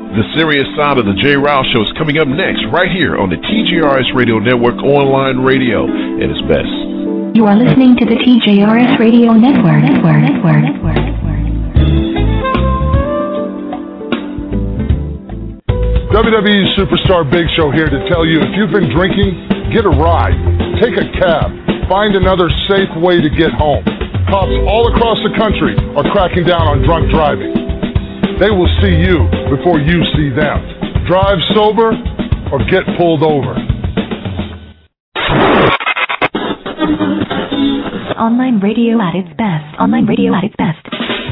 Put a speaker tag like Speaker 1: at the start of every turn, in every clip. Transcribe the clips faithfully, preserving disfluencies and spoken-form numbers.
Speaker 1: The Serious Side of the Jay Rouse Show is coming up next, right here on the T J R S Radio Network online radio at its best.
Speaker 2: You are listening to the T J R S Radio Network. Network. Network. Network.
Speaker 3: W W E Superstar Big Show here to tell you, if you've been drinking, get a ride, take a cab, find another safe way to get home. Cops all across the country are cracking down on drunk driving. They will see you before you see them. Drive sober or get pulled over.
Speaker 2: Online radio at its best. Online radio at its best.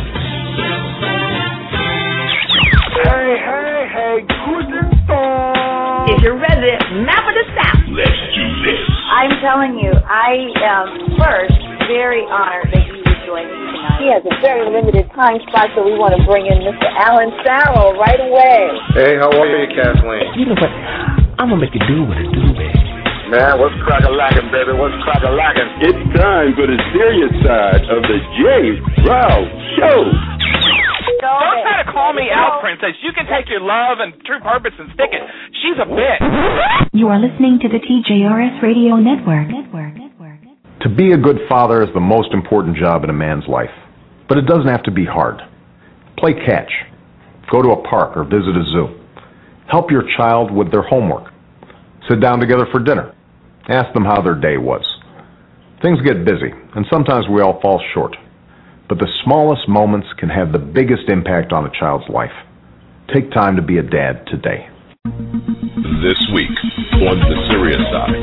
Speaker 4: Hey, hey, hey, guten Tag. It's your resident map of the South.
Speaker 5: Let's do this.
Speaker 6: I'm telling you, I am first very honored that you would join me tonight. He has a very limited time spot, so we want to bring in Mister Alan Farrell right away.
Speaker 7: Hey, how are you, Kathleen?
Speaker 8: You know what? I'm going to make you do what it do, man.
Speaker 7: Man, what's crack-a-lackin', baby? What's crack-a-lackin'?
Speaker 5: It's time for the serious side of the Jay Rouse Show.
Speaker 9: Don't try to call me out, Princess. You can take your love and true purpose and stick it. She's a bitch.
Speaker 2: You are listening to the T J R S Radio Network. Network. Network.
Speaker 10: To be a good father is the most important job in a man's life. But it doesn't have to be hard. Play catch. Go to a park or visit a zoo. Help your child with their homework. Sit down together for dinner. Ask them how their day was. Things get busy, and sometimes we all fall short. But the smallest moments can have the biggest impact on a child's life. Take time to be a dad today.
Speaker 1: This week on The Serious Side.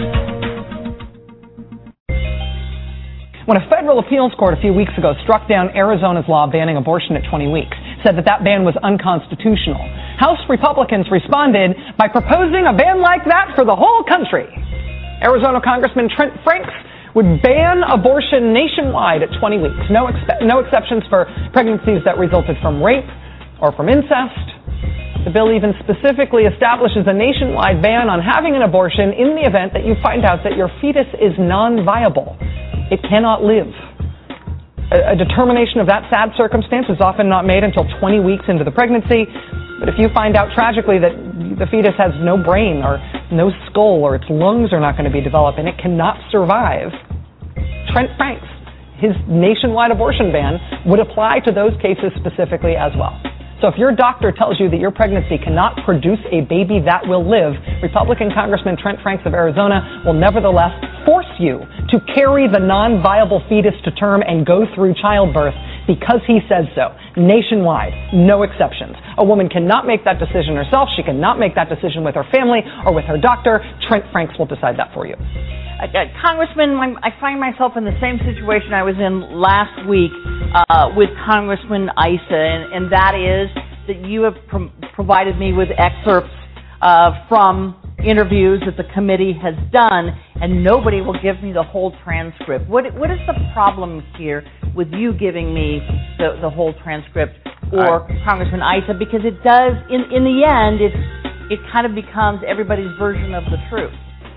Speaker 11: When a federal appeals court a few weeks ago struck down Arizona's law banning abortion at twenty weeks, said that that ban was unconstitutional, House Republicans responded by proposing a ban like that for the whole country. Arizona Congressman Trent Franks would ban abortion nationwide at twenty weeks. No, expe- no exceptions for pregnancies that resulted from rape or from incest. The bill even specifically establishes a nationwide ban on having an abortion in the event that you find out that your fetus is non-viable. It cannot live. A, a determination of that sad circumstance is often not made until twenty weeks into the pregnancy. But if you find out tragically that the fetus has no brain or no skull or its lungs are not going to be developed and it cannot survive, Trent Franks, his nationwide abortion ban would apply to those cases specifically as well. So if your doctor tells you that your pregnancy cannot produce a baby that will live, Republican Congressman Trent Franks of Arizona will nevertheless force you to carry the non-viable fetus to term and go through childbirth because he says so. Nationwide, no exceptions. A woman cannot make that decision herself. She cannot make that decision with her family or with her doctor. Trent Franks will decide that for you.
Speaker 12: Uh, Congressman, I find myself in the same situation I was in last week uh, with Congressman Issa, and, and that is that you have pro- provided me with excerpts uh, from interviews that the committee has done, and nobody will give me the whole transcript. What What is the problem here with you giving me the, the whole transcript, or I, Congressman Issa? Because it does, in, in the end, it, it kind of becomes everybody's version of the truth.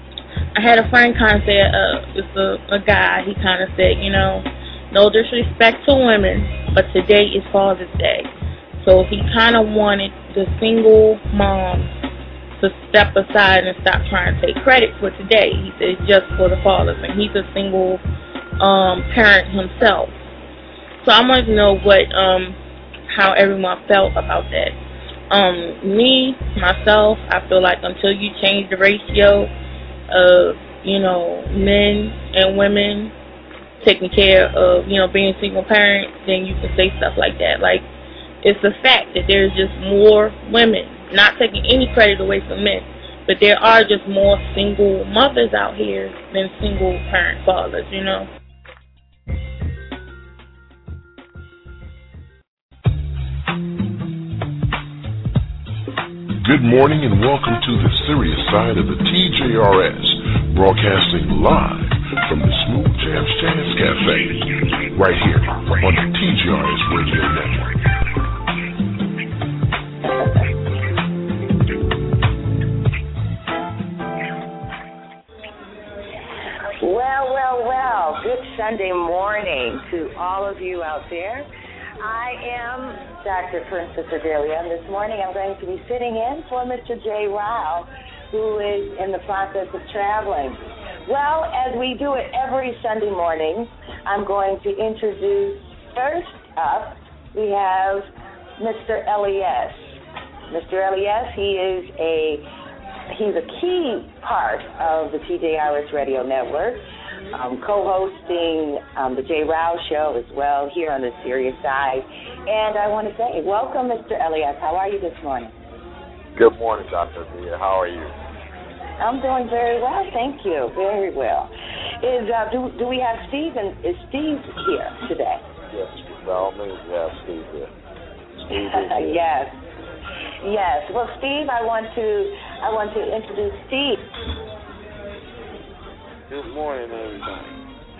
Speaker 13: I had a friend kind of say, uh, it's a, a guy, he kind of said, you know, no disrespect to women, but today is Father's Day. So he kind of wanted the single mom to step aside and stop trying to take credit for today. He said it's just for the fathers, and he's a single um, parent himself. So I wanted to know what, um, how everyone felt about that. Um, me, myself, I feel like until you change the ratio of, you know, men and women taking care of, you know, being single parents, then you can say stuff like that. Like, it's a fact that there's just more women, not taking any credit away from men, but there are just more single mothers out here than single parent fathers, you know.
Speaker 1: Good morning and welcome to the serious side of the T J R S, broadcasting live from the Smooth Jams Jazz Cafe, right here on the T J R S Radio Network.
Speaker 6: Well, well, well, good Sunday morning to all of you out there. I am Doctor Princess Adelia, and this morning I'm going to be sitting in for Mister Jay Rao, who is in the process of traveling. Well, as we do it every Sunday morning, I'm going to introduce, first up, we have Mister Elias. Mister Elias, he is a he's a key part of the T J R S Radio Network. Um, co-hosting um, the Jay Rao Show as well here on the Serious Side. And I want to say, welcome, Mister Elias. How are you this morning?
Speaker 7: Good morning, Doctor Adelia. How are you?
Speaker 6: I'm doing very well, thank you. Very well. Is uh, do do we have Steve? And is Steve here today?
Speaker 7: Yes, by all means, we have Steve here. Steve is here.
Speaker 6: Yes. Yes. Well, Steve, I want to I want to introduce Steve.
Speaker 14: Good morning, everybody.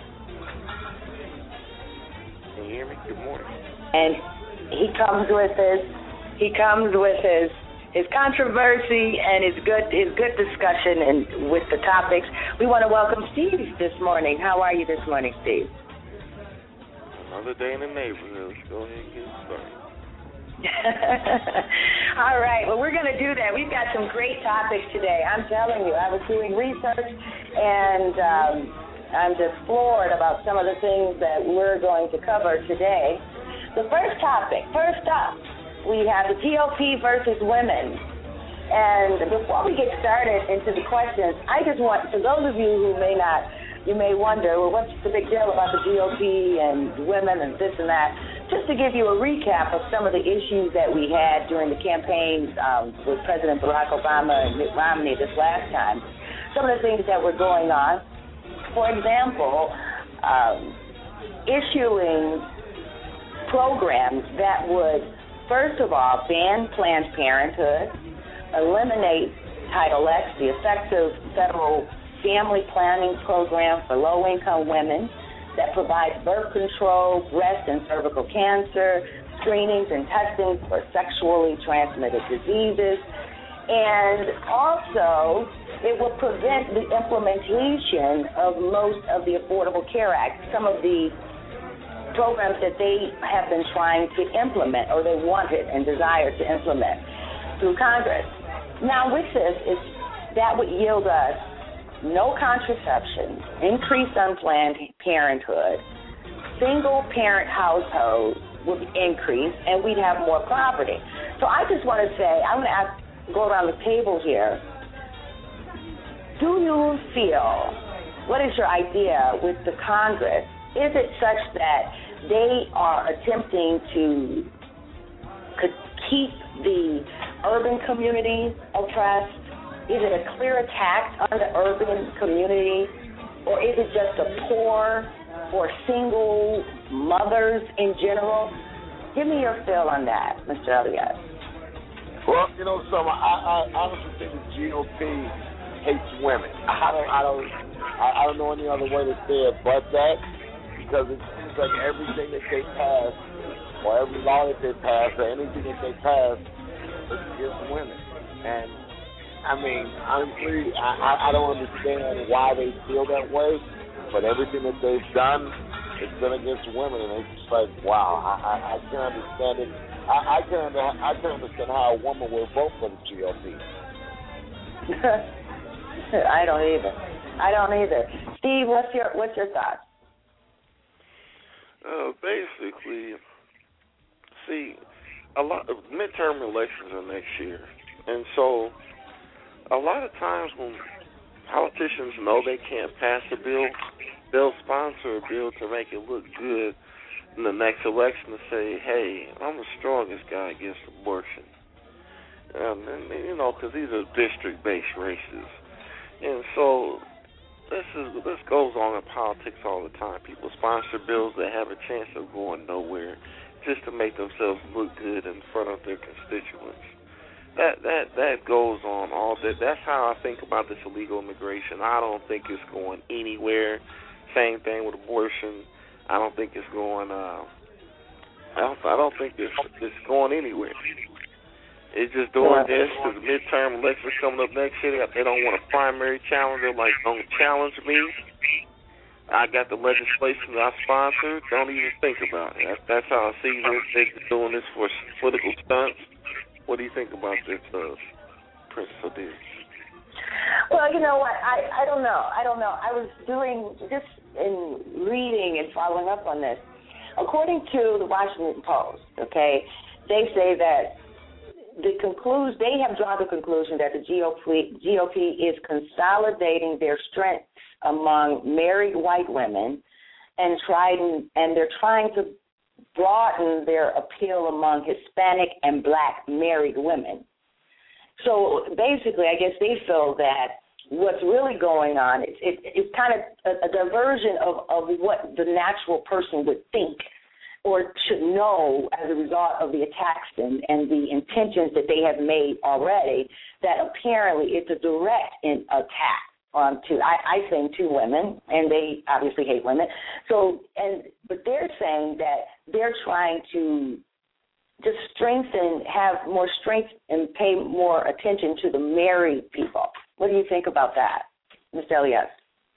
Speaker 14: Can you hear me? Good morning.
Speaker 6: And he comes with his he comes with his his controversy and his good his good discussion and with the topics. We want to welcome Steve this morning. How are you this morning, Steve?
Speaker 14: Another day in the neighborhood. Let's go ahead and get started.
Speaker 6: All right, well, we're going to do that. We've got some great topics today. I'm telling you, I was doing research, and um, I'm just floored about some of the things that we're going to cover today. The first topic, first up, we have the G O P versus women. And before we get started into the questions, I just want, for those of you who may not, you may wonder, well, what's the big deal about the G O P and women and this and that? Just to give you a recap of some of the issues that we had during the campaigns um, with President Barack Obama and Mitt Romney this last time, some of the things that were going on. For example, um, issuing programs that would, first of all, ban Planned Parenthood, eliminate Title X, the effective federal family planning program for low-income women, that provides birth control, breast and cervical cancer, screenings and testing for sexually transmitted diseases. And also, it will prevent the implementation of most of the Affordable Care Act, some of the programs that they have been trying to implement or they wanted and desired to implement through Congress. Now, with this, it's, that would yield us no contraception, increased unplanned parenthood, single-parent households would increase, and we'd have more property. So I just want to say, I'm going to ask, go around the table here. Do you feel, what is your idea with the Congress? Is it such that they are attempting to could keep the urban community oppressed? Is it a clear attack on the urban community, or is it just a poor or single mothers in general? Give me your feel on that, Mister Elias.
Speaker 7: Well, you know, Summer, I, I honestly think the G O P hates women. I don't, I don't, I don't know any other way to say it but that, because it seems like everything that they pass, or every law that they pass, or anything that they pass, is against women. And I mean, honestly, I, I don't understand why they feel that way, but everything that they've done has been against women, and it's just like, wow, I, I, I can't understand it. I, I can't I can't understand how a woman will vote for the G O P.
Speaker 6: I don't either. I don't either. Steve, what's your what's your thoughts?
Speaker 14: Uh, basically, see, a lot of midterm elections are next year, and so a lot of times when politicians know they can't pass a bill, they'll sponsor a bill to make it look good in the next election to say, hey, I'm the strongest guy against abortion. Um, and, you know, because these are district-based races. And so this is this goes on in politics all the time. People sponsor bills that have a chance of going nowhere just to make themselves look good in front of their constituents. That that that goes on all day. That's how I think about this illegal immigration. I don't think it's going anywhere. Same thing with abortion. I don't think it's going. Uh, I don't. I don't think it's it's going anywhere. It's just doing this because the midterm elections coming up next year. They don't want a primary challenger. Like, don't challenge me. I got the legislation that I sponsored. Don't even think about it. That's, that's how I see this. They're doing this for political stunts. What do you think about this, uh, Princess Adia?
Speaker 6: Well, you know what? I, I don't know. I don't know. I was doing, just in reading and following up on this. According to the Washington Post, okay, they say that the conclusion, they have drawn the conclusion that the G O P, G O P is consolidating their strengths among married white women and trying, and they're trying to broaden their appeal among Hispanic and black married women. So basically, I guess they feel that what's really going on is it, it's kind of a, a diversion of, of what the natural person would think or should know as a result of the attacks and, and the intentions that they have made already, that apparently it's a direct in, attack on to, I, I think, two women, and they obviously hate women. So, and but they're saying that they're trying to just strengthen, have more strength and pay more attention to the married people. What do you think about that, Mister Elias?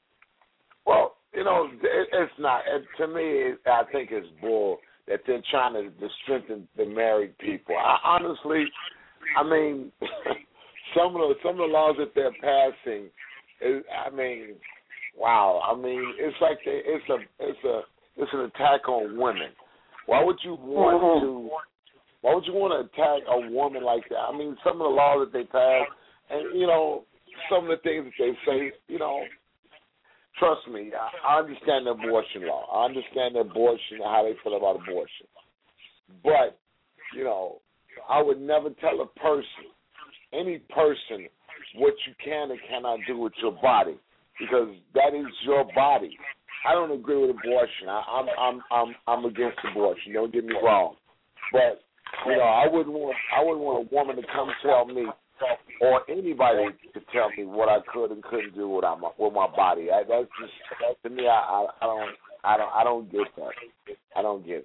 Speaker 7: Well, you know, it, it's not. It, to me, it, I think it's bull that they're trying to, to strengthen the married people. I, honestly, I mean, some of the some of the laws that they're passing, is, I mean, wow. I mean, it's like they, it's a it's a it's an attack on women. Why would you want mm-hmm. to? Why would you want to attack a woman like that? I mean, some of the laws that they pass, and you know, some of the things that they say, you know. Trust me, I understand the abortion law. I understand the abortion, how they feel about abortion. But, you know, I would never tell a person, any person, what you can and cannot do with your body, because that is your body. I don't agree with abortion. I, I'm I'm I'm I'm against abortion. Don't get me wrong. But, you know, I wouldn't want I wouldn't want a woman to come tell me, or anybody to tell me what I could and couldn't do with my with my body. I, that's just that, to me. I, I, I don't I don't I don't get that. I don't get it.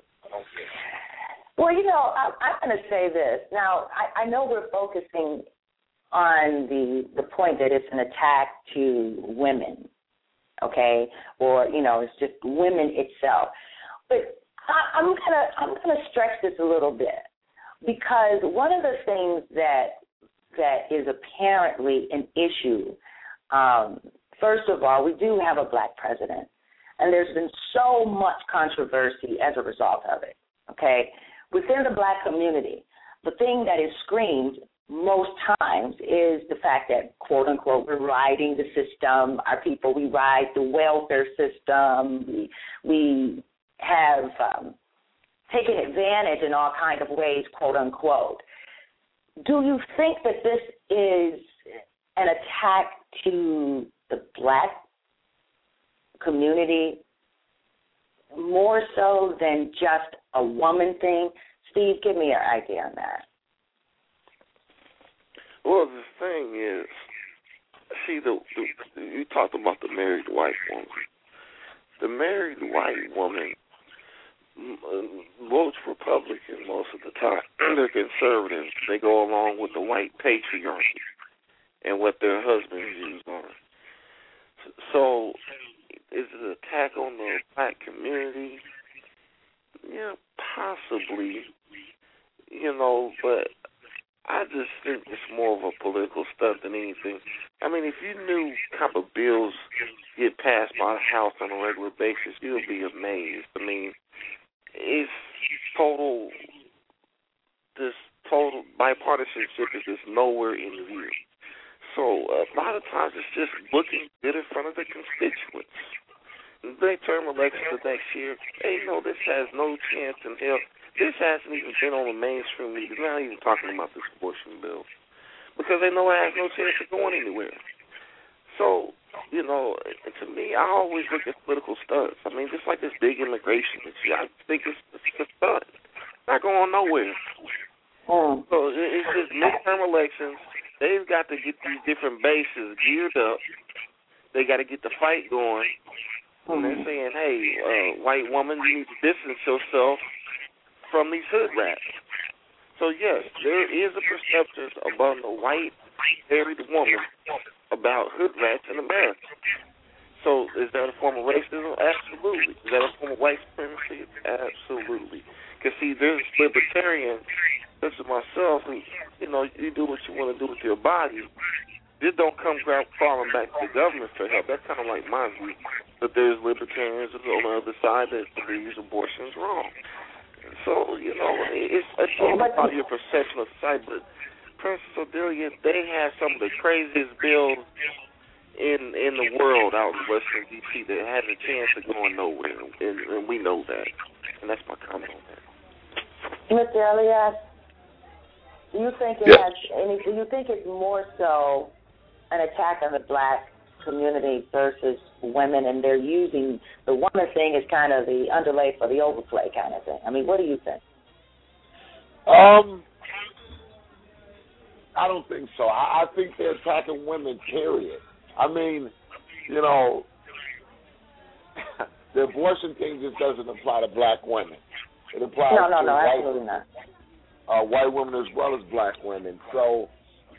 Speaker 6: Well, you know, I, I'm going to say this. Now, I, I know we're focusing on the the point that it's an attack to women, okay, or you know, it's just women itself. But I, I'm gonna I'm gonna stretch this a little bit, because one of the things that that is apparently an issue. Um, first of all, we do have a black president, and there's been so much controversy as a result of it, okay? Within the black community, the thing that is screamed most times is the fact that, quote, unquote, we're riding the system, our people, we ride the welfare system, we, we have um, taken advantage in all kinds of ways, quote, unquote. Do you think that this is an attack to the black community more so than just a woman thing? Steve, give me your idea on that.
Speaker 14: Well, the thing is, see, the, the you talked about the married white woman. The married white woman votes Republican most of the time. They're conservative. They go along with the white patriarchy and what their husbands use on it. So, is it an attack on the black community? Yeah, possibly. You know, but I just think it's more of a political stunt than anything. I mean, if you knew kind of bills get passed by the House on a regular basis, you'll be amazed. I mean, it's total, this total bipartisanship is just nowhere in view. So a lot of times it's just looking good in front of the constituents. They term elections the next year. Hey, no, this has no chance in hell. This hasn't even been on the mainstream media. They're not even talking about this abortion bill because they know it has no chance of going anywhere. So, you know, to me, I always look at political stunts. I mean, just like this big immigration issue, I think it's, it's a stunt. It's not going nowhere.
Speaker 6: Mm.
Speaker 14: So it's just midterm elections. They've got to get these different bases geared up. They got to get the fight going. And they're saying, hey, uh, white woman, you need to distance yourself from these hood rats. So, yes, there is a perception among the white married woman about hood rats in America. So is that a form of racism? Absolutely. Is that a form of white supremacy? Absolutely. Because, see, there's libertarians, such as myself, who, you know, you do what you want to do with your body. Just don't come crawling back to the government for help. That's kind of like my view. But there's libertarians on the other side that believes abortion is wrong. So, you know, it's, it's all about your perception of society. But Princess Odelia, they have some of the craziest bills in in the world out in Washington, D C that has a chance of going nowhere, and, and we know that. And that's my comment on that.
Speaker 6: Mister Elias, do you think it
Speaker 14: yes.
Speaker 6: has any? Do you think it's more so an attack on the black community versus women, and they're using the woman thing as kind of the underlay for the overplay kind of thing? I mean, what do you think?
Speaker 7: Um, I don't think so. I, I think they're attacking women, period. I mean, you know, the abortion thing just doesn't apply to black women. It applies
Speaker 6: no, no,
Speaker 7: to
Speaker 6: no,
Speaker 7: white,
Speaker 6: absolutely not.
Speaker 7: Uh, white women as well as black women. So,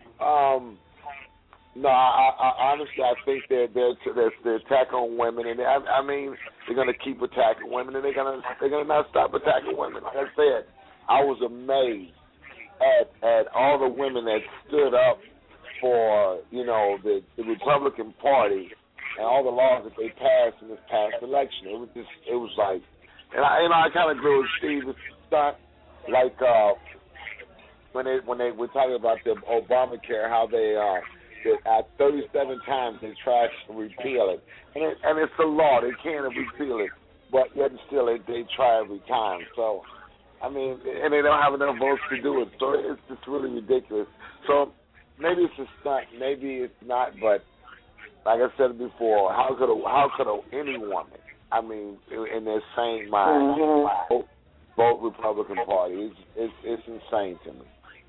Speaker 7: um, no, I, I, honestly, I think they're they're they're, they're attack on women, and I, I mean, they're going to keep attacking women, and they're going to they're going to not stop attacking women. Like I said, I was amazed at at all the women that stood up for, you know, the, the Republican Party and all the laws that they passed in this past election. It was just, it was like, and I, you know, I kind of agree with Steve. It's not like uh, when they when they were talking about the Obamacare, how they uh, that, uh, thirty-seven times they tried to repeal it, and it, and it's a law. They can't repeal it, but yet still they, they try every time. So, I mean, and they don't have enough votes to do it. So it's just really ridiculous. So. Maybe it's a stunt, maybe it's not, but like I said before, how could a, how could a, any woman, I mean, in their sane mind, mm-hmm. vote, vote Republican Party? It's, it's it's insane to me.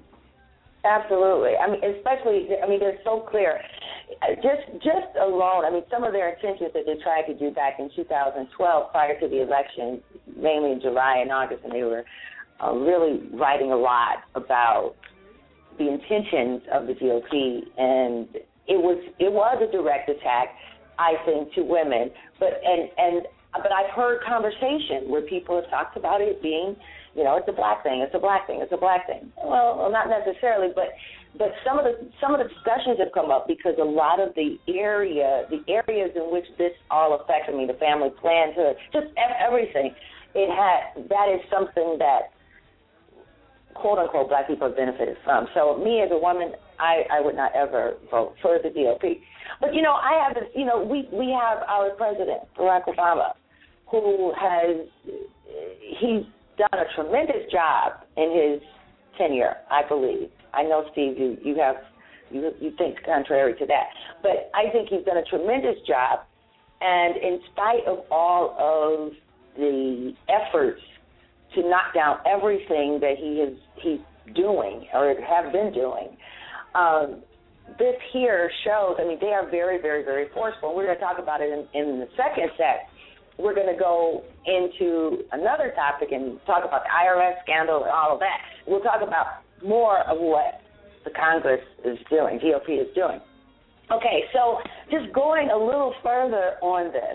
Speaker 6: Absolutely. I mean, especially, I mean, they're so clear. Just just alone, I mean, some of their intentions that they tried to do back in two thousand twelve, prior to the election, mainly in July and August, and they were uh, really writing a lot about the intentions of the G O P, and it was it was a direct attack, I think, to women. But and and but I've heard conversation where people have talked about it being, you know, it's a black thing, it's a black thing, it's a black thing. Well, well not necessarily, but but some of the some of the discussions have come up because a lot of the area the areas in which this all affects, I mean, the family plan, to just everything, it had that is something that, quote-unquote, black people have benefited from. So me as a woman, I, I would not ever vote for the G O P. But, you know, I have this, you know, we, we have our president, Barack Obama, who has, he's done a tremendous job in his tenure, I believe. I know, Steve, you, you have, you, you think contrary to that. But I think he's done a tremendous job. And in spite of all of the efforts to knock down everything that he is he's doing or have been doing. Um, this here shows, I mean, they are very, very, very forceful. We're going to talk about it in, in the second set. We're going to go into another topic and talk about the I R S scandal and all of that. We'll talk about more of what the Congress is doing, G O P is doing. Okay, so just going a little further on this,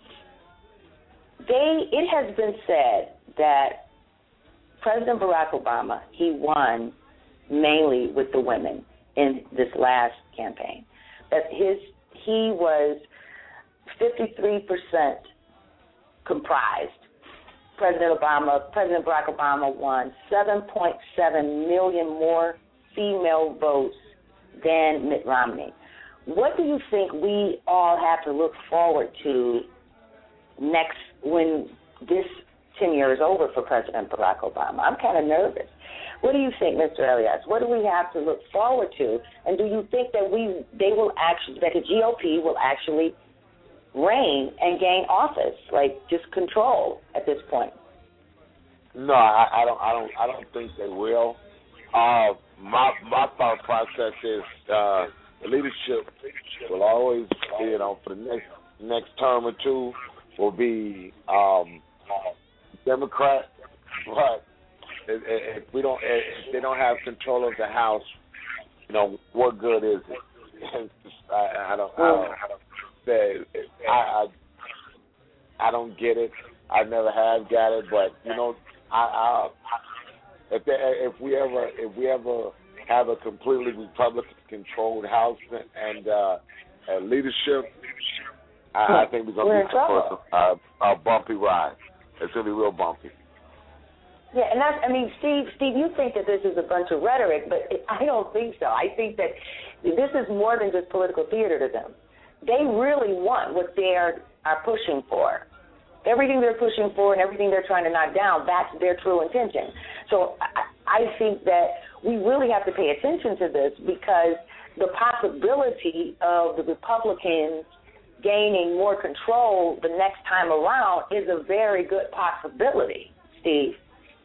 Speaker 6: they it has been said that President Barack Obama, he won mainly with the women in this last campaign. That his he was fifty-three percent comprised. President Obama, President Barack Obama won seven point seven million more female votes than Mitt Romney. What do you think we all have to look forward to next when this tenure is over for President Barack Obama? I'm kind of nervous. What do you think, Mister Elias? What do we have to look forward to? And do you think that we they will actually that the G O P will actually reign and gain office, like just control at this point?
Speaker 7: No, I, I don't. I don't. I don't think they will. Uh, my my thought process is uh, the leadership will always, you know, for the next next term or two, will be um, Democrat, but if, if we don't, if they don't have control of the House, you know, what good is it? I, I don't. I don't said, I, I I don't get it. I never have got it, but you know, I, I if they, if we ever if we ever have a completely Republican-controlled House and uh, and leadership, I, I think we're gonna be for a, a bumpy ride. It's gonna be real bumpy.
Speaker 6: Yeah, and that's, I mean, Steve, Steve, you think that this is a bunch of rhetoric, but I don't think so. I think that this is more than just political theater to them. They really want what they are, are pushing for. Everything they're pushing for and everything they're trying to knock down, that's their true intention. So I, I think that we really have to pay attention to this because the possibility of the Republicans gaining more control the next time around is a very good possibility, Steve.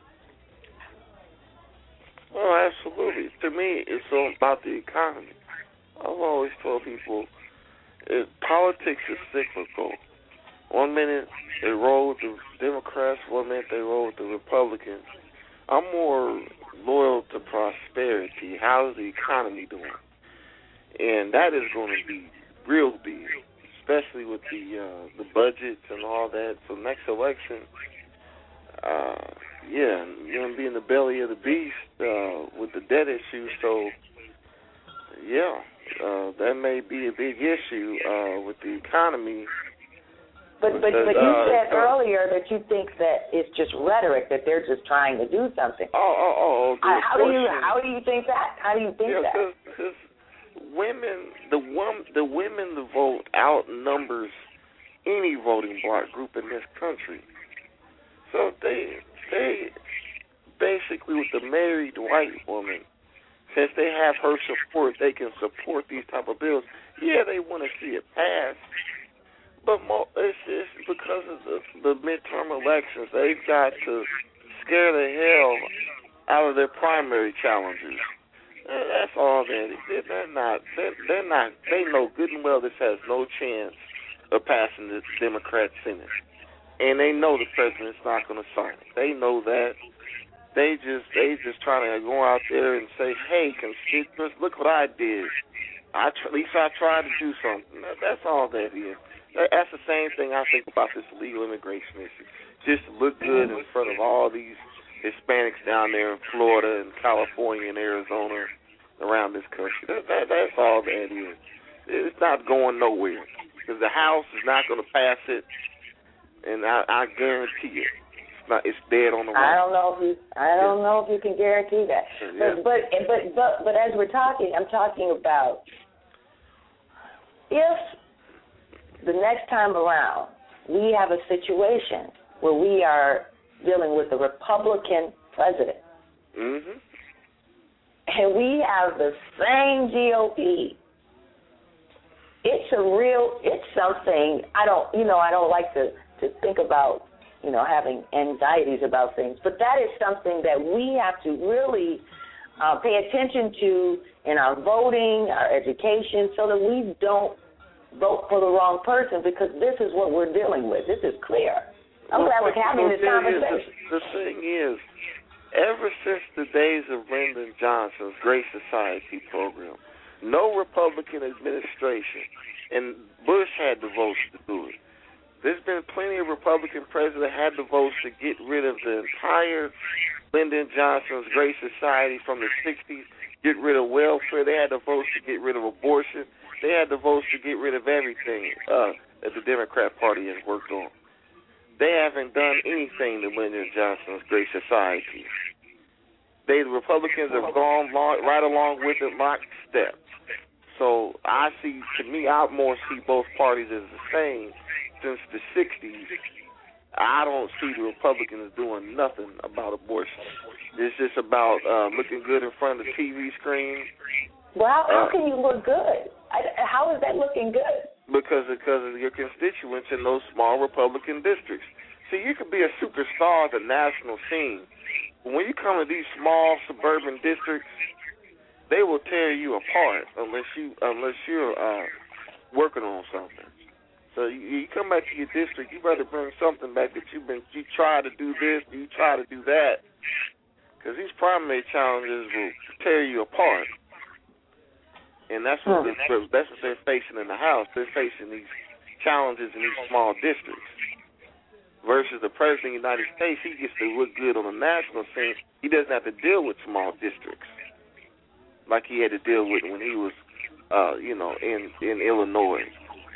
Speaker 14: Well, absolutely. To me, it's all about the economy. I've always told people it, politics is cyclical. One minute they roll with the Democrats, one minute they roll with the Republicans. I'm more loyal to prosperity. How's the economy doing? And that is going to be real big, especially with the uh, the budgets and all that. So next election, uh, yeah, you're going to be in the belly of the beast uh, with the debt issue. So, yeah, uh, that may be a big issue uh, with the economy.
Speaker 6: But but, but you uh, said earlier that you think that it's just rhetoric, that they're just trying to do something.
Speaker 14: Oh, oh, oh.
Speaker 6: Uh, how do you how do you think that? How do you think
Speaker 14: yeah,
Speaker 6: that?
Speaker 14: Because women, the one, the women, the vote outnumbers any voting bloc group in this country. So they they basically with the married white woman, since they have her support, they can support these type of bills. Yeah, they want to see it pass. But it's, it's because of the, the midterm elections, they've got to scare the hell out of their primary challengers. That's all that is. They're not. They're, they're not. They know good and well this has no chance of passing the Democrat Senate, and they know the president's not going to sign it. They know that. They just. They just trying to go out there and say, "Hey, constituents, look what I did. I at least I tried to do something." That's all that is. That's the same thing I think about this illegal immigration issue. Just to look good in front of all these Hispanics down there in Florida and California and Arizona around this country. That, that, that's all that is. It's not going nowhere because the House is not going to pass it, and I, I guarantee it. It's not. It's dead on the run.
Speaker 6: I don't know if you. I don't know if you can guarantee that.
Speaker 14: Yeah.
Speaker 6: But, but but but but as we're talking, I'm talking about if the next time around we have a situation where we are dealing with a Republican president,
Speaker 14: mm-hmm.
Speaker 6: and we have the same G O P. It's a real. It's something. I don't. You know. I don't like to to think about. You know, having anxieties about things, but that is something that we have to really uh, pay attention to in our voting, our education, so that we don't vote for the wrong person, because this is what we're dealing with. This is clear. I'm
Speaker 14: well,
Speaker 6: glad we're having this conversation.
Speaker 14: Is, the, the thing is, ever since the days of Lyndon Johnson's Great Society program, no Republican administration, and Bush had the votes to do it. There's been plenty of Republican presidents that had the votes to get rid of the entire Lyndon Johnson's Great Society from the sixties, get rid of welfare. They had the votes to get rid of abortion. They had the votes to get rid of everything uh, that the Democrat Party has worked on. They haven't done anything to Lyndon Johnson's Great Society. They, the Republicans have gone long, right along with it, lockstep. So I see, to me, I more see both parties as the same. Since the sixties, I don't see the Republicans doing nothing about abortion. It's just about uh, looking good in front of the T V screen.
Speaker 6: Well, how, how
Speaker 14: uh,
Speaker 6: can you look good? I, how is that looking good?
Speaker 14: Because because of your constituents in those small Republican districts. See, you could be a superstar at the national scene, but when you come to these small suburban districts, they will tear you apart unless you unless you're uh, working on something. So you, you come back to your district, you better bring something back that you've been, you try to do this, you try to do that, because these primary challenges will tear you apart. And that's what, hmm. that's what they're facing in the House. They're facing these challenges in these small districts. Versus the President of the United States, he gets to look good on the national scene. He doesn't have to deal with small districts like he had to deal with when he was, uh, you know, in, in Illinois.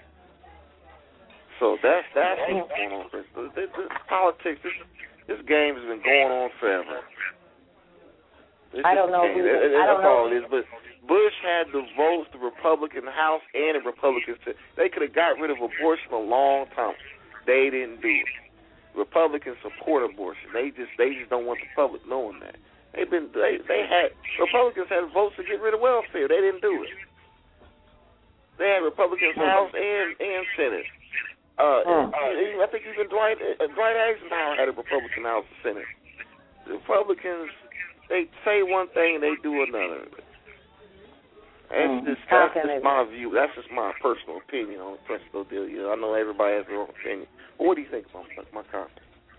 Speaker 14: So that's that's what's going on. This, this, this politics, this this game has been going on forever. This
Speaker 6: I don't know. Who,
Speaker 14: that,
Speaker 6: I don't
Speaker 14: that's
Speaker 6: know.
Speaker 14: all it is. But Bush had the votes, the Republican House and the Republican Senate. They could have got rid of abortion a long time. They didn't do it. Republicans support abortion. They just they just don't want the public knowing that. They've been they they had Republicans had votes to get rid of welfare. They didn't do it. They had Republicans House and and Senate. Uh, mm. I think even Dwight uh, Dwight Eisenhower had a Republican House and Senate. The Republicans, they say one thing and they do another. That's
Speaker 6: mm.
Speaker 14: just that's just my view. That's just my personal opinion on the Presto deal. You know, I know everybody has their own opinion. But what do you think about my comment?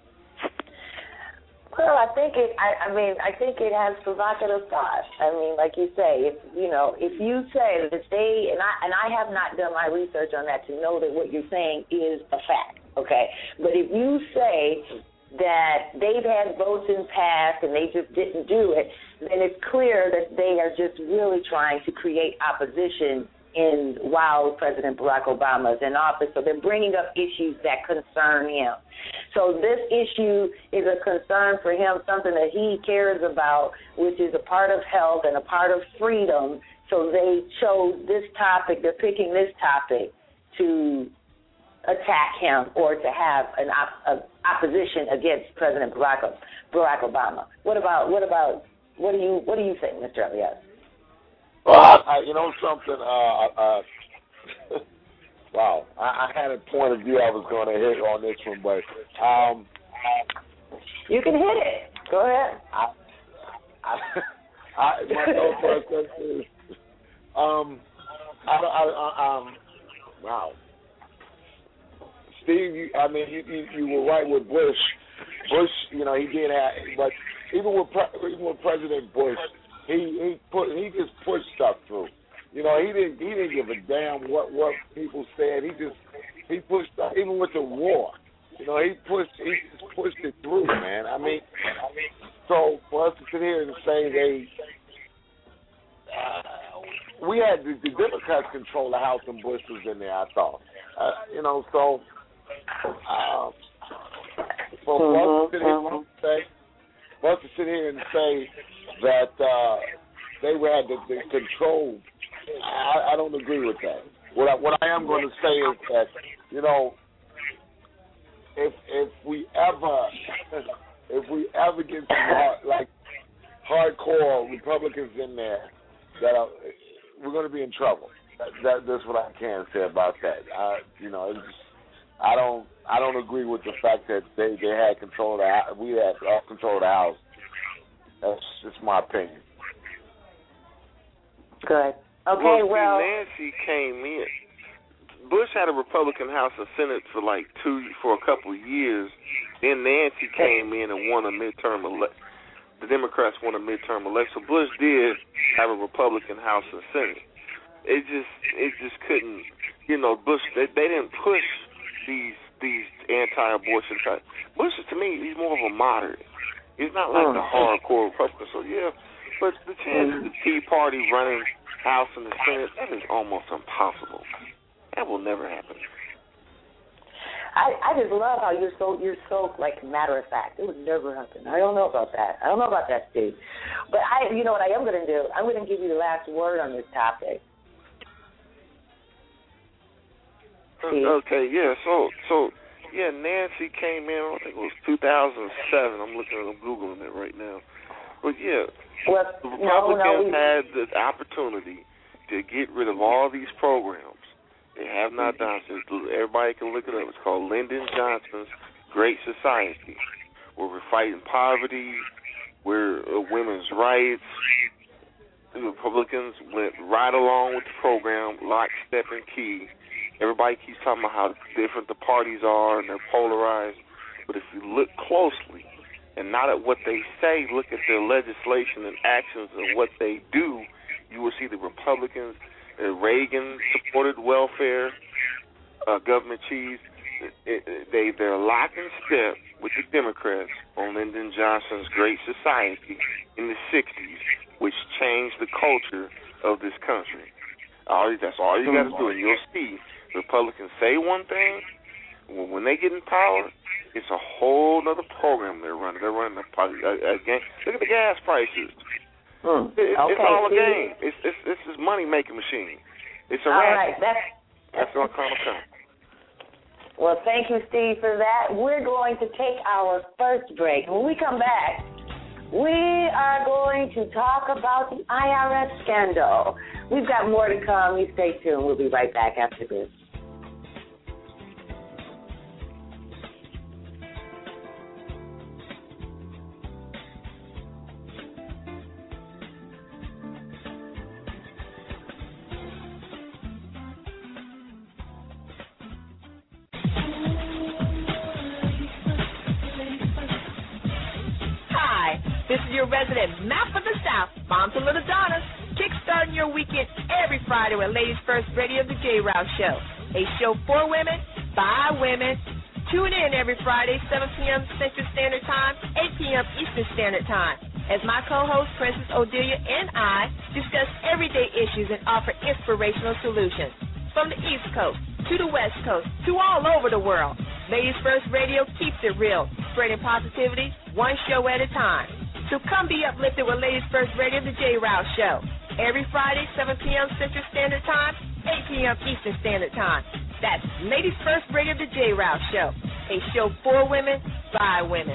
Speaker 6: Well, I think it. I, I mean, I think it has provocative thoughts. I mean, like you say, if you know, if you say that they and I and I have not done my research on that to know that what you're saying is a fact, okay? But if you say that they've had votes in past and they just didn't do it, then it's clear that they are just really trying to create opposition in while President Barack Obama is in office. So they're bringing up issues that concern him. So this issue is a concern for him, something that he cares about, which is a part of health and a part of freedom. So they chose this topic, they're picking this topic to attack him or to have an op- a opposition against President Barack, Barack Obama. What about, what about, what do you, what do you think, Mister Elias?
Speaker 7: Well, I, I, you know something, uh, uh, wow, I, I had a point of view I was going to hit on this one, but um,
Speaker 6: you can hit it. Go ahead.
Speaker 7: I, I, I, my thought process is, um, I, I, I, um, wow, Steve, you, I mean, you, you, you were right with Bush. Bush, you know, he did have, but even with even with President Bush. He he put he just pushed stuff through. You know, he didn't he didn't give a damn what, what people said. He just he pushed stuff, even with the war. You know, he pushed he just pushed it through, man. I mean, I mean, so for us to sit here and say they, uh, we had the, the Democrats control the House and Bush was in there. I thought, uh, you know, so uh, for us to sit here and say, for us to sit here and say that uh, they had the, the control, I, I don't agree with that. What I, what I am going to say is that, you know, if if we ever if we ever get some hard, like hardcore Republicans in there, that are, we're going to be in trouble. That, that, that's what I can say about that. I, you know, it's just, I don't I don't agree with the fact that they, they had control of the house. We had all control of the house. That's just my opinion.
Speaker 6: Good. Okay,
Speaker 14: well,
Speaker 6: well,
Speaker 14: see, Nancy came in. Bush had a Republican House and Senate for like two, for a couple of years. Then Nancy came in and won a midterm election. The Democrats won a midterm election. So Bush did have a Republican House and Senate. It just, it just couldn't, you know. Bush, they, they didn't push these these anti-abortion type. Bush, to me, he's more of a moderate. He's not like the hardcore Republican. So yeah, but the chance of the Tea Party running House and the Senate, that is almost impossible. That will never happen.
Speaker 6: I, I just love how you're so you're so like matter of fact. It would never happen. I don't know about that. I don't know about that, Steve. But I, you know what I am going to do? I'm going to give you the last word on this topic. Steve?
Speaker 14: Okay, yeah. So, so yeah, Nancy came in. I think it was two thousand seven. I'm looking at, I'm googling it right now. But yeah,
Speaker 6: well,
Speaker 14: the Republicans
Speaker 6: no, no, we...
Speaker 14: had the opportunity to get rid of all these programs. They have not done so. Everybody can look it up. It's called Lyndon Johnson's Great Society, where we're fighting poverty, we're uh, women's rights. The Republicans went right along with the program, lock, step, and key. Everybody keeps talking about how different the parties are and they're polarized. But if you look closely, and not at what they say, look at their legislation and actions and what they do, you will see the Republicans. Uh, Reagan supported welfare. uh, government cheese. It, it, they they're locked in step with the Democrats on Lyndon Johnson's Great Society in the sixties, which changed the culture of this country. All that's all you got to do, and you'll see Republicans say one thing. When they get in power, it's a whole other program they're running. They're running a, a, a game. Look at the gas prices.
Speaker 6: Hmm.
Speaker 14: It,
Speaker 6: okay,
Speaker 14: it's all a
Speaker 6: see?
Speaker 14: game. It's it's it's this money making machine. It's a
Speaker 6: all
Speaker 14: racket.
Speaker 6: right. That's
Speaker 14: that's all kind of come.
Speaker 6: Well, thank you, Steve, for that. We're going to take our first break. When we come back, we are going to talk about the I R S scandal. We've got more to come. You stay tuned. We'll be right back after this.
Speaker 15: This is your resident map of the South, Mom to Little Donna, kickstarting your weekend every Friday with Ladies First Radio, the J. Rouse Show. A show for women, by women. Tune in every Friday, seven p.m. Central Standard Time, eight p.m. Eastern Standard Time, as my co-host, Princess Odelia, and I discuss everyday issues and offer inspirational solutions. From the East Coast to the West Coast to all over the world, Ladies First Radio keeps it real, spreading positivity one show at a time. So come be uplifted with Ladies First Radio, the J. Rouse Show. Every Friday, seven p.m. Central Standard Time, eight p.m. Eastern Standard Time. That's Ladies First Radio, the J. Rouse Show. A show for women, by women.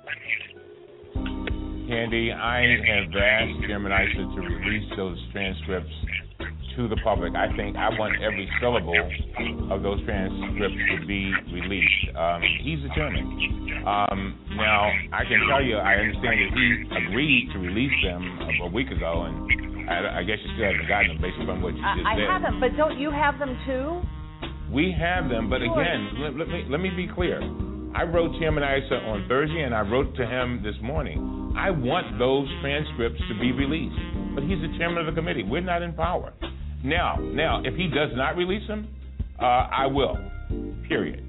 Speaker 16: Candy, I have asked Chairman Issa to release those transcripts to the public. I think I want every syllable of those transcripts to be released. Um, he's the chairman. Um, now, I can tell you, I understand that he agreed to release them a, a week ago, and I, I guess you still haven't gotten them based on what you just
Speaker 12: I, I
Speaker 16: said.
Speaker 12: I haven't, but don't you have them too?
Speaker 16: We have them, but
Speaker 12: Sure.
Speaker 16: again, let, let me let me be clear. I wrote Chairman Issa on Thursday, and I wrote to him this morning. I want those transcripts to be released, but he's the chairman of the committee. We're not in power. Now, now, if he does not release them, uh, I will. Period.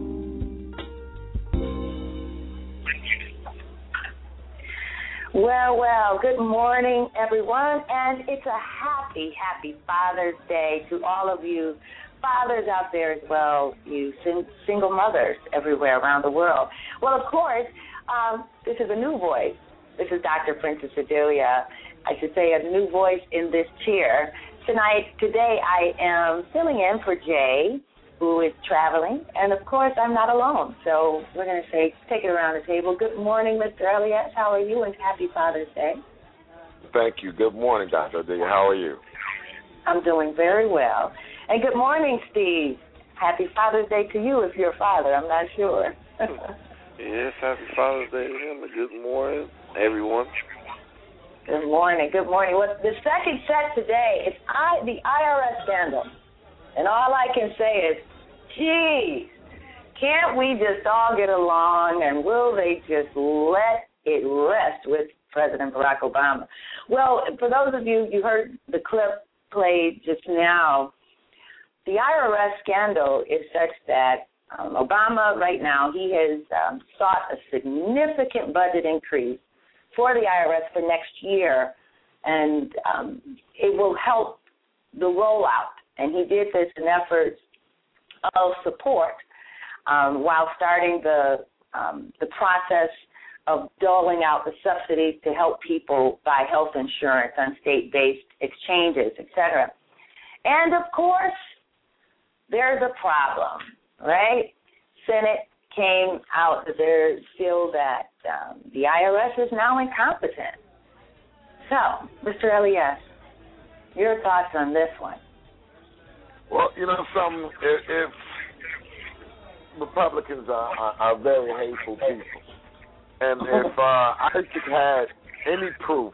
Speaker 6: Well, well, good morning, everyone, and it's a happy, happy Father's Day to all of you fathers out there as well, you sing- single mothers everywhere around the world. Well, of course, um, this is a new voice. This is Doctor Princess Adelia. I should say a new voice in this chair. Tonight, today, I am filling in for Jay, who is traveling, and of course, I'm not alone. So we're going to say, take it around the table. Good morning, Mister Elias. How are you? And happy Father's Day.
Speaker 7: Thank you. Good morning, Doctor Adelia. How are you?
Speaker 6: I'm doing very well. And good morning, Steve. Happy Father's Day to you if you're a father. I'm not sure.
Speaker 14: Yes, happy Father's Day to him. Good morning, everyone.
Speaker 6: Good morning. Good morning. Well, the second set today is I, the I R S scandal. And all I can say is, geez, can't we just all get along, and will they just let it rest with President Barack Obama? Well, for those of you, you heard the clip played just now. The I R S scandal is such that um, Obama right now, he has um, sought a significant budget increase for the I R S for next year, and um, it will help the rollout. And he did this in efforts of support um, while starting the um, the process of doling out the subsidies to help people buy health insurance on state-based exchanges, et cetera. And, of course, there's a problem, right? Senate came out that they feel that um, the I R S is now incompetent. So, Mister Elias, your thoughts on this one?
Speaker 7: Well, you know, some if, if Republicans are, are, are very hateful people, and if uh, Isaac had any proof,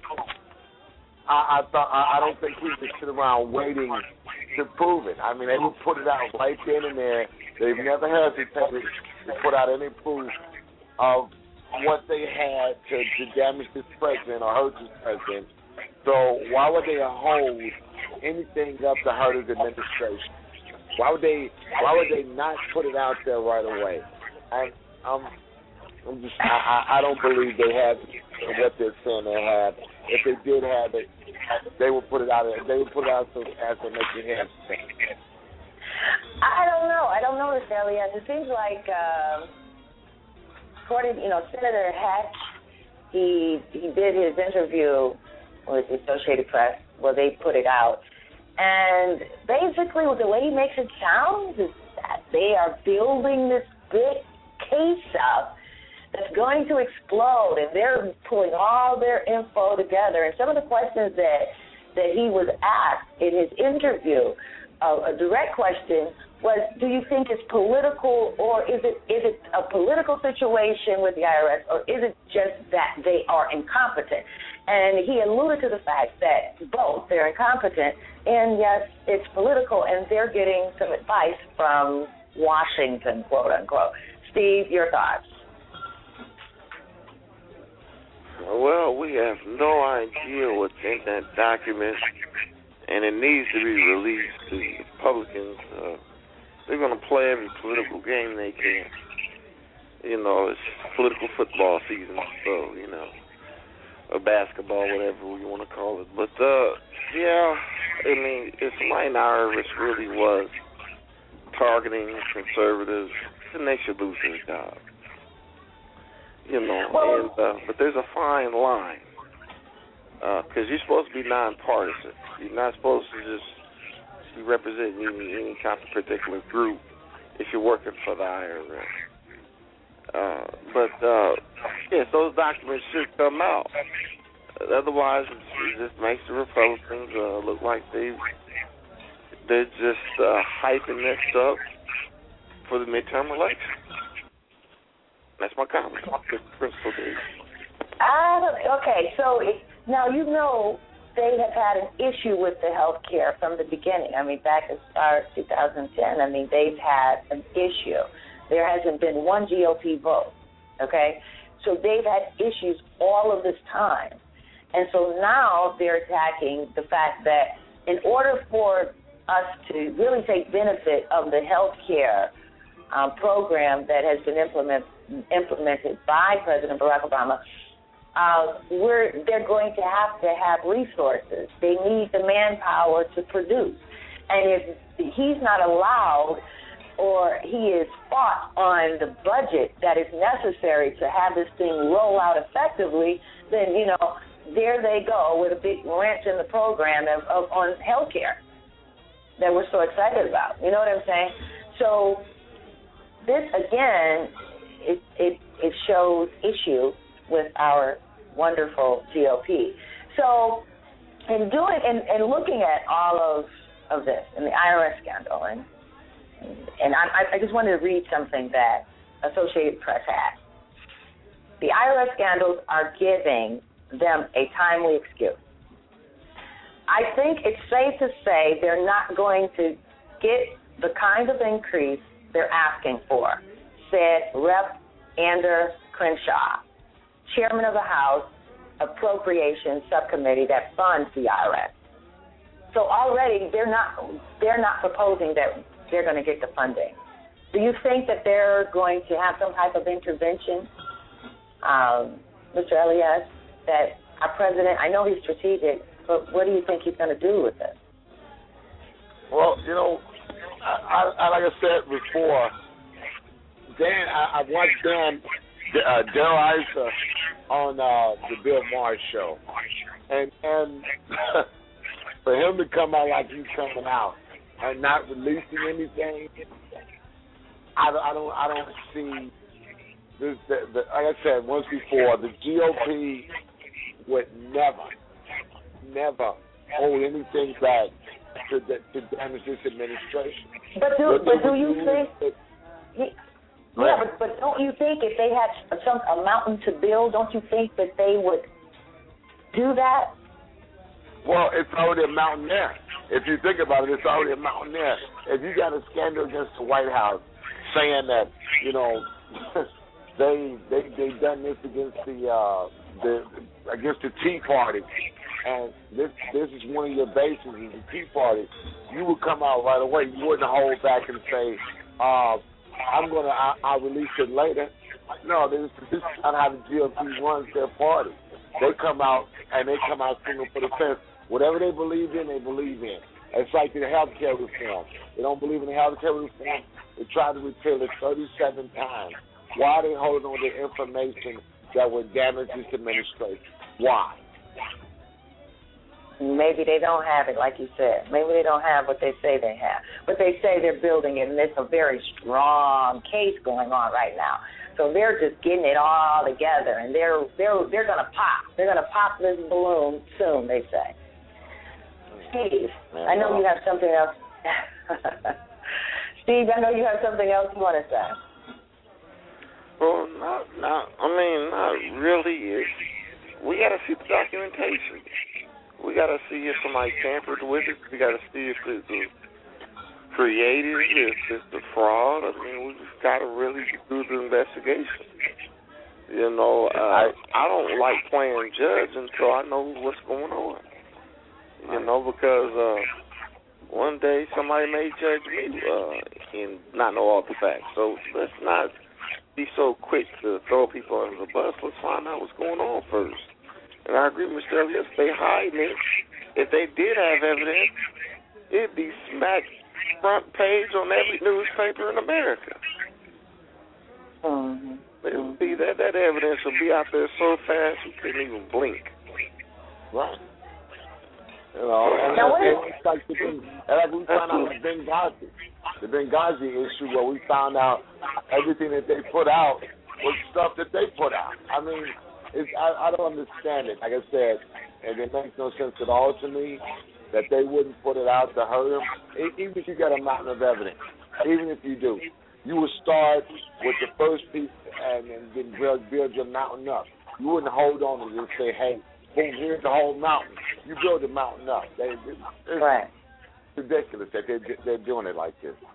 Speaker 7: I, I thought I, I don't think he could sit around waiting to prove it. I mean, they would put it out right then and there. They've never hesitated to put out any proof of what they had to, to damage this president or hurt this president. So why would they hold anything up to hurt his administration? Why would they? Why would they not put it out there right away? I, I'm, I'm just. I, I don't believe they have what they're saying they have. If they did have it, they would put it out. They would put it out so as to make your hands sing.
Speaker 6: I don't know. I don't know, Mister Elias. It seems like, um, according, you know, Senator Hatch, he he did his interview with the Associated Press. Well, they put it out. And basically, the way he makes it sound is that they are building this big case up that's going to explode, and they're pulling all their info together. And some of the questions that, that he was asked in his interview, uh, a direct question was, do you think it's political, or is it is it a political situation with the I R S, or is it just that they are incompetent? And he alluded to the fact that both, they're incompetent, and yes, it's political, and they're getting some advice from Washington, quote unquote. Steve, your thoughts?
Speaker 14: Well, we have no idea what's in that document, and it needs to be released to the Republicans. Uh, they're going to play every political game they can. You know, it's political football season, so, you know, or basketball, whatever you want to call it. But, uh, yeah, I mean, if my I R S really was targeting conservatives, then they should lose their job. You know, and uh, but there's a fine line because uh, you're supposed to be nonpartisan. You're not supposed to just be representing any, any kind of particular group if you're working for the I R S. Uh, but uh, yes, those documents should come out. Otherwise, it just makes the Republicans uh, look like they they're just uh, hyping this up for the midterm election. That's my comment. Crystal Davis.
Speaker 6: Uh, okay, so it, now you know they have had an issue with the health care from the beginning. I mean, back as far as two thousand ten, I mean, they've had an issue. There hasn't been one G O P vote, okay? So they've had issues all of this time. And so now they're attacking the fact that in order for us to really take benefit of the health care um, program that has been implement, implemented by President Barack Obama, uh, we're, they're going to have to have resources. They need the manpower to produce. And if he's not allowed or he is fought on the budget that is necessary to have this thing roll out effectively, then, you know, there they go with a big wrench in the program of, of on health care that we're so excited about. You know what I'm saying? So this, again, it, it, it shows issue with our wonderful G O P. So in doing and, and looking at all of, of this and the I R S scandal, and, and I, I just wanted to read something that Associated Press had. The I R S scandals are giving them a timely excuse. I think it's safe to say they're not going to get the kind of increase they're asking for, said Representative Ander Crenshaw, chairman of the House Appropriations Subcommittee that funds the I R S. So already they're not they're not proposing that they're going to get the funding. Do you think that they're going to have some type of intervention, um, Mister Elias? That our president, I know he's strategic, but what do you think he's going to do with it?
Speaker 7: Well, you know, I, I, like I said before, Dan, I, I watched Dan, uh, Daryl Issa on uh, the Bill Maher show, and and for him to come out like he's coming out and not releasing anything, I, I don't, I don't see. This, the, the, like I said once before, the G O P would never, never hold anything back to, to damage this administration.
Speaker 6: But do, but, but do you think? It, he, yeah, but, but don't you think if they had some a mountain to build, don't you think that they would do that?
Speaker 7: Well, it's already a mountain there. If you think about it, it's already a mountain there. If you got a scandal against the White House saying that, you know. They they they done this against the uh, the against the Tea Party, and this this is one of your bases is the Tea Party. You would come out right away. You wouldn't hold back and say, uh, "I'm gonna I, I'll release it later." No, this, this is not how the G O P runs their party. They come out and they come out swinging for the fence. Whatever they believe in, they believe in. It's like the health care reform. They don't believe in the health care reform. They tried to repeal it thirty-seven times. Why are they holding on to information that would damage this administration? Why?
Speaker 6: Maybe they don't have it, like you said. Maybe they don't have what they say they have. But they say they're building it, and there's a very strong case going on right now. So they're just getting it all together, and they're they're they're gonna pop. They're gonna pop this balloon soon. They say. Steve, I know you have something else. Steve, I know you have something else you want to say.
Speaker 14: Well, not, not, I mean, not really. It's, we got to see the documentation. We got to see if somebody tampered with it. We got to see if it's creative, if it's the fraud. I mean, we just got to really do the investigation. You know, uh, I don't like playing judge until I know what's going on. You know, because uh, one day somebody may judge me uh, and not know all the facts. So let's not be so quick to throw people under the bus. Let's find out what's going on first. And I agree with Mister Elliott. If they hiding it, if they did have evidence, it'd be smack front page on every newspaper in America.
Speaker 6: Mm-hmm.
Speaker 14: It would be that that evidence will be out there so fast you couldn't even blink.
Speaker 7: Right. You know, and,
Speaker 6: now,
Speaker 7: and, and it's like the thing, and like we found out the Benghazi, the Benghazi issue, where we found out everything that they put out with stuff that they put out. I mean, it's, I, I don't understand it. Like I said, and it makes no sense at all to me that they wouldn't put it out to hurt them. Even if you got a mountain of evidence, even if you do, you would start with the first piece and then build, build your mountain up. You wouldn't hold on and just say, hey, boom, here's the whole mountain. You build the mountain up. They, it's
Speaker 6: right.
Speaker 7: ridiculous that they're, they're doing it like this.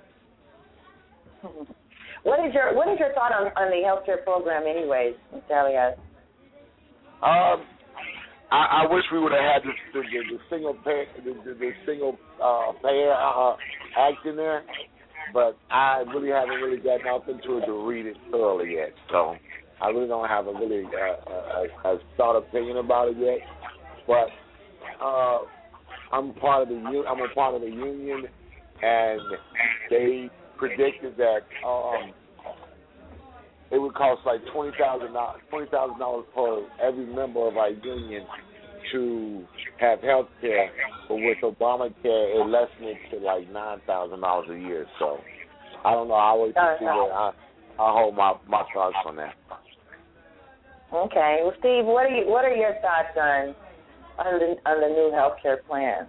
Speaker 6: What is your What is your thought on, on the healthcare program, anyways, Mister Elias?
Speaker 7: Um, I, I wish we would have had the, the, the, the single payer, the, the, the single uh, payer uh, act in there, but I really haven't really gotten up into it to read it thoroughly yet. So I really don't have a really uh, a, a thought opinion about it yet. But uh, I'm part of the I'm a part of the union, and they predicted that um, it would cost like twenty thousand dollars, twenty thousand dollars per every member of our union to have health care, but with Obamacare, it lessened it to like nine thousand dollars a year. So I don't know. I always see that. I I hold my my thoughts on that.
Speaker 6: Okay, well, Steve, what are you, what are your thoughts on on the on the new health care plan?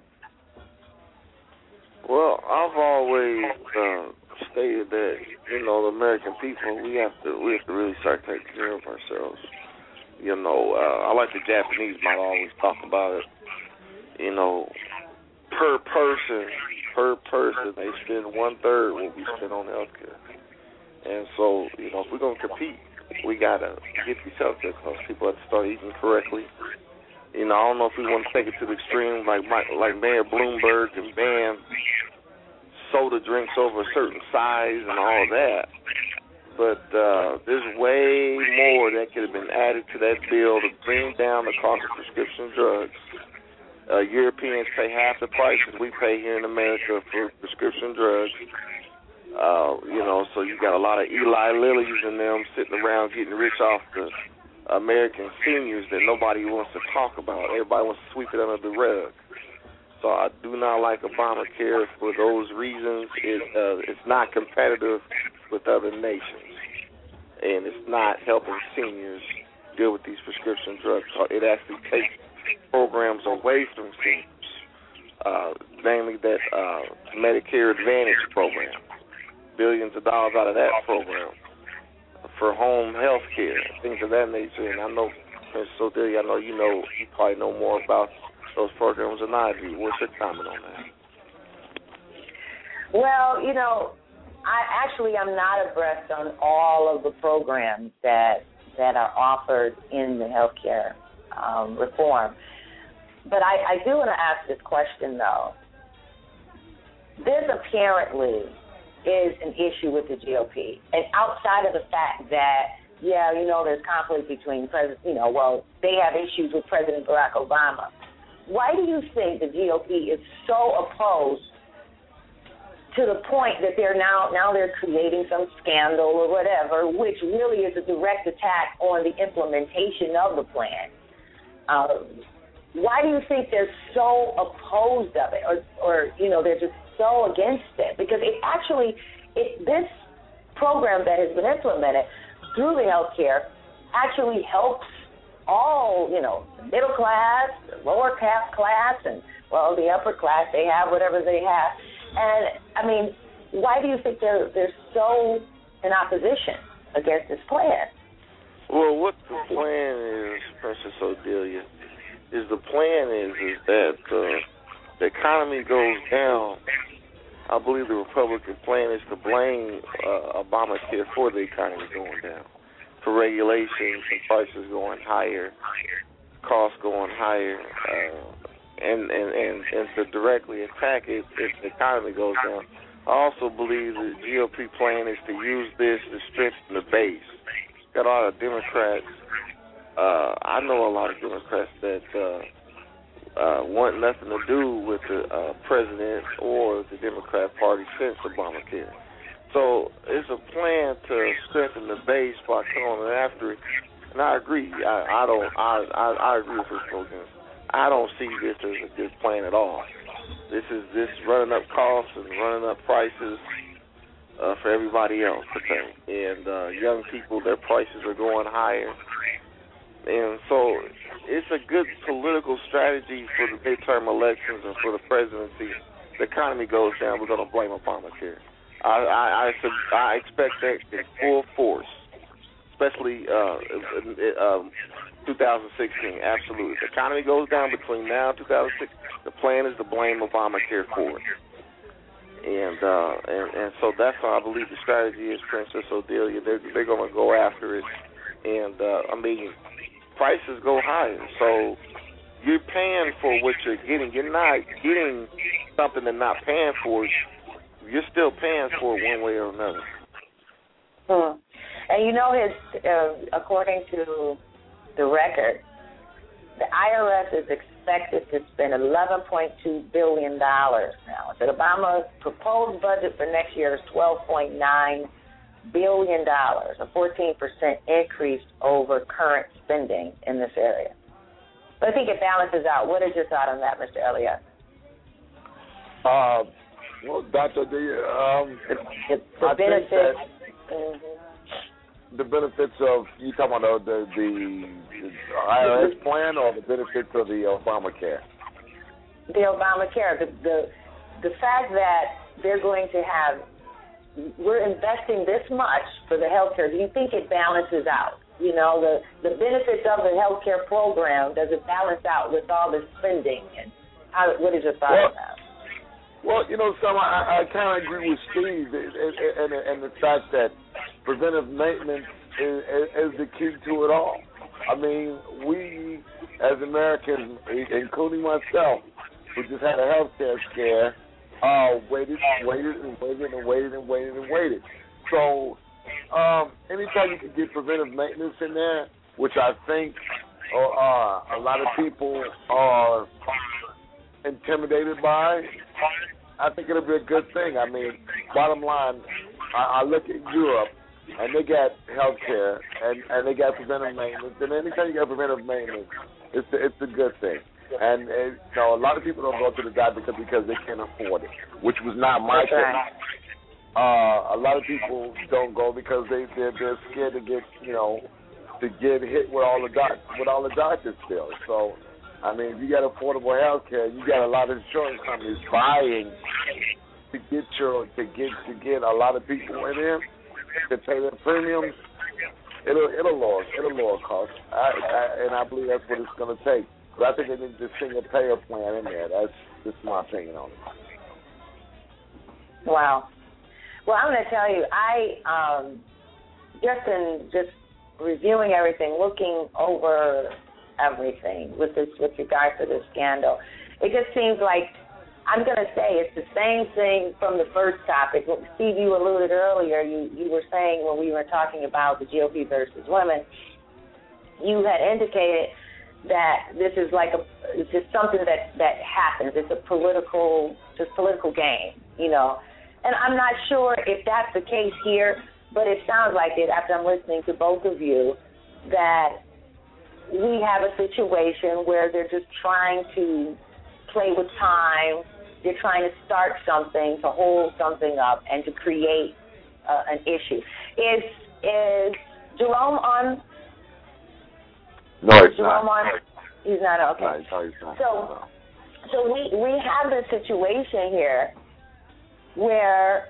Speaker 14: Well, I've always uh, stated that, you know, the American people, we have to we have to really start taking care of ourselves. You know, uh, I like the Japanese model, always talk about it. You know, per person, per person, they spend one third what we spend on health care. And so, you know, if we're going to compete, we got to get these health care costs. People have to start eating correctly. You know, I don't know if we want to take it to the extreme like like Mayor Bloomberg and ban soda drinks over a certain size and all that. But uh, there's way more that could have been added to that bill to bring down the cost of prescription drugs. Uh, Europeans pay half the prices we pay here in America for prescription drugs. Uh, you know, so you got a lot of Eli Lillys and them sitting around getting rich off the American seniors that nobody wants to talk about. Everybody wants to sweep it under the rug. So I do not like Obamacare for those reasons. It, uh, it's not competitive with other nations, and it's not helping seniors deal with these prescription drugs. So it actually takes programs away from seniors, uh, namely that uh, Medicare Advantage program, billions of dollars out of that program for home health care, things of that nature. And I know, Miz Sodelia, I know you know, you probably know more about those programs than I do. What's your comment on that?
Speaker 6: Well, you know, I actually am not abreast on all of the programs that that are offered in the healthcare um, reform. But I, I do want to ask this question, though. This apparently is an issue with the G O P, and outside of the fact that, yeah, you know, there's conflict between president, you know, well, they have issues with President Barack Obama. Why do you think the G O P is so opposed to the point that they're now now they're creating some scandal or whatever, which really is a direct attack on the implementation of the plan? Um, why do you think they're so opposed of it, or, or you know, they're just so against it? Because it actually, it, this program that has been implemented through the health care actually helps all, you know, the middle class, the lower class, and, well, the upper class, they have whatever they have. And, I mean, why do you think they're, they're so in opposition against this plan?
Speaker 14: Well, what the plan is, Princess Odelia, is the plan is, is that uh, the economy goes down. I believe the Republican plan is to blame uh, Obamacare for the economy going down, for regulations and prices going higher, costs going higher, uh, and, and, and, and to directly attack it if the economy goes down. I also believe the G O P plan is to use this to strengthen the base. Got a lot of Democrats. Uh, I know a lot of Democrats that uh, uh, want nothing to do with the uh, president or the Democrat Party since Obamacare. So it's a plan to strengthen the base by coming after it. And I agree. I, I don't. I, I I agree with this program. I don't see this as a good plan at all. This is this running up costs and running up prices uh, for everybody else to pay. And uh, young people, their prices are going higher. And so it's a good political strategy for the midterm elections and for the presidency. The economy goes down, we're going to blame Obamacare. I, I, I, I expect that in full force, especially uh, um, two thousand sixteen. Absolutely. The economy goes down between now and two thousand sixteen. The plan is to blame Obamacare for it. And, uh, and and so that's how I believe the strategy is, Princess Odelia. They're, they're going to go after it. And, uh, I mean, prices go higher. So you're paying for what you're getting. You're not getting something they're not paying for. You're still paying for it one way or another.
Speaker 6: Hmm. And you know, his, uh, according to the record, the I R S is expected to spend eleven point two billion dollars now. So Obama's proposed budget for next year is twelve point nine billion dollars, a fourteen percent increase over current spending in this area. But I think it balances out. What is your thought on that, Mister Elliott?
Speaker 7: Uh, well, Doctor D, um,
Speaker 6: the, the, the
Speaker 7: I
Speaker 6: benefits.
Speaker 7: think that
Speaker 6: Mm-hmm.
Speaker 7: the benefits of, you talking about the, the, the I R S plan or the benefits of the Obamacare?
Speaker 6: The Obamacare, the, the the fact that they're going to have, we're investing this much for the health care, do you think it balances out? You know, the, the benefits of the health care program, does it balance out with all the spending? And how, what is your thought
Speaker 7: well,
Speaker 6: on that?
Speaker 7: Well, you know, Sam, I, I kind of agree with Steve and, and, and the fact that preventive maintenance is, is the key to it all. I mean, we as Americans, including myself, who just had a health care scare, uh, waited, waited, and waited, and waited, and waited, and waited. So, um, anytime you can get preventive maintenance in there, which I think uh, a lot of people are intimidated by, I think it'll be a good thing. I mean, bottom line, I, I look at Europe, and they got health care, and, and they got preventive maintenance. And anytime you got preventive maintenance, it's a, it's a good thing. And, and you know, a lot of people don't go to the doctor because, because they can't afford it, which was not my
Speaker 6: That's
Speaker 7: case.
Speaker 6: right.
Speaker 7: Uh, a lot of people don't go because they they're, they're scared to get you know to get hit with all the doc with all the doctors still. So, I mean, if you got affordable health care, you got a lot of insurance companies buying to get your to get to get a lot of people in there to pay their premiums. It'll it'll lower it'll lower costs, I, I, and I believe that's what it's going to take. But I think they need to single payer plan in there. That's just my opinion on it.
Speaker 6: Wow. Well, I'm going to tell you, I um, just in just reviewing everything, looking over everything with this with regard to this scandal, it just seems like, I'm going to say it's the same thing from the first topic. Steve, you alluded earlier, you, you were saying when we were talking about the G O P versus women, you had indicated that this is like a, it's just something that, that happens. It's a political, just political game, you know. And I'm not sure if that's the case here, but it sounds like it after I'm listening to both of you, that we have a situation where they're just trying to play with time. They're trying to start something, to hold something up, and to create uh, an issue. Is is Jerome on?
Speaker 7: No, it's
Speaker 6: Jerome
Speaker 7: not.
Speaker 6: on? He's not, okay.
Speaker 7: No, he's not, he's not.
Speaker 6: So, so we, we have this situation here where,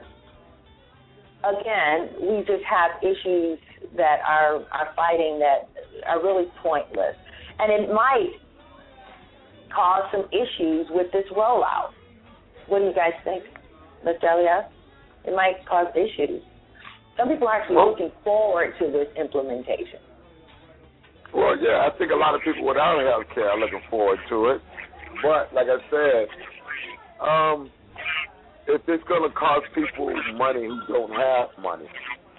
Speaker 6: again, we just have issues that are, are fighting that are really pointless. And it might cause some issues with this rollout. What do you guys think, Mister Elliott? It might cause issues. Some people are actually well, looking forward to this implementation.
Speaker 7: Well, yeah, I think a lot of people without health care are looking forward to it. But, like I said, um, if it's going to cost people money who don't have money,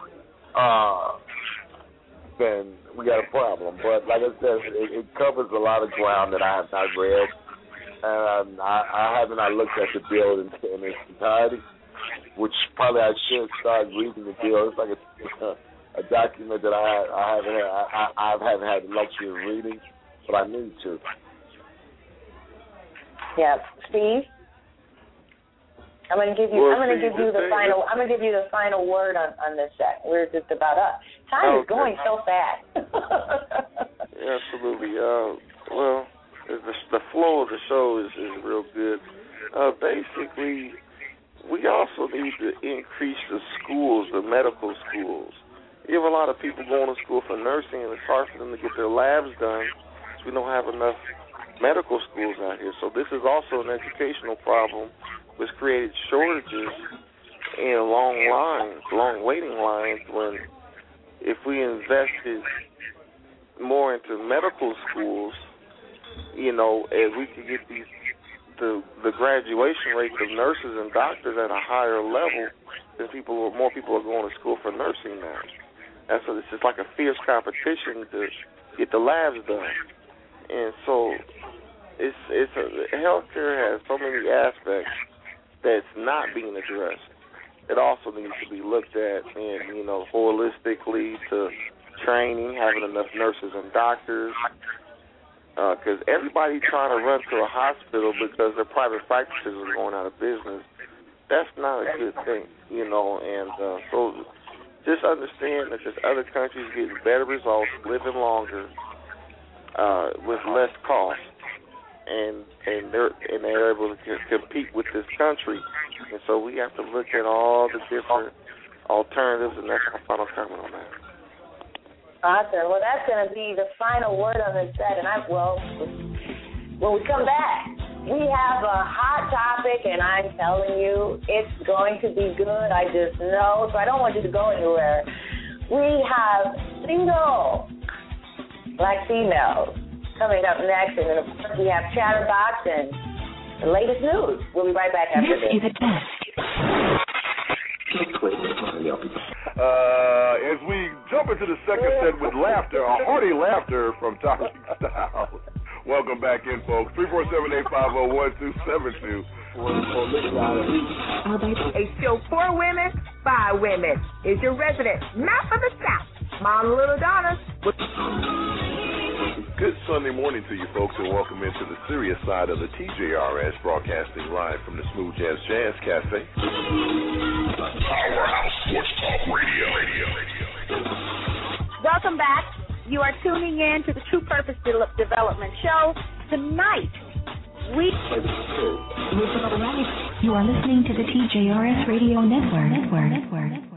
Speaker 7: uh, then we got a problem. But, like I said, it, it covers a lot of ground that I have not read. And I, I haven't I looked at the bill in, in its entirety, which probably I should start reading the bill. It's like a, a document that I, I haven't had, I, I haven't had the luxury of reading, but I need to.
Speaker 6: Yeah, Steve. I'm going to give you.
Speaker 14: Well,
Speaker 6: I'm going to
Speaker 14: see,
Speaker 6: give you the final. I'm going to give you the final word on, on this set. We're just about up. Time
Speaker 14: okay.
Speaker 6: is going so fast.
Speaker 14: Absolutely. Uh, well, the, the flow of the show is, is real good. Uh, basically, we also need to increase the schools, the medical schools. You have a lot of people going to school for nursing, and it's hard for them to get their labs done because we don't have enough medical schools out here. So this is also an educational problem, which created shortages and long lines, long waiting lines, when if we invested more into medical schools, you know, and we could get these the the graduation rates of nurses and doctors at a higher level, then people more people are going to school for nursing now. And so it's just like a fierce competition to get the labs done. And so it's it's a, healthcare has so many aspects that's not being addressed. It also needs to be looked at, and you know, holistically to training, having enough nurses and doctors. Because uh, everybody trying to run to a hospital because their private practices are going out of business, that's not a good thing, you know. And uh, so just understand that there's other countries getting better results, living longer, uh, with less cost, and and they're and they're able to compete with this country. And so we have to look at all the different alternatives, and that's my final comment on that.
Speaker 6: Awesome. Well, that's going to be the final word on this set. And I, well, when we come back, we have a hot topic, and I'm telling you, it's going to be good. I just know. So I don't want you to go anywhere. We have single black females coming up next, and then, of course, we have Chatterbox and the latest news. We'll be right back after this.
Speaker 2: This is a test.
Speaker 17: Uh, as we jump into the second set with laughter, a hearty laughter from Toxic Styles. Welcome back in, folks. three four seven, eight five zero, one two seven two.
Speaker 15: A show for women, by women. Is your resident map of the South, Mom Little Donna.
Speaker 17: Good Sunday morning to you, folks, and welcome into the serious side of the T J R S, broadcasting live from the Smooth Jazz Jazz Cafe.
Speaker 1: Powerhouse Sports Talk Radio.
Speaker 15: Welcome back. You are tuning in to the True Purpose De- Development Show. Tonight, we...
Speaker 2: You are listening to the T J R S Radio Network. Network. Network. Network.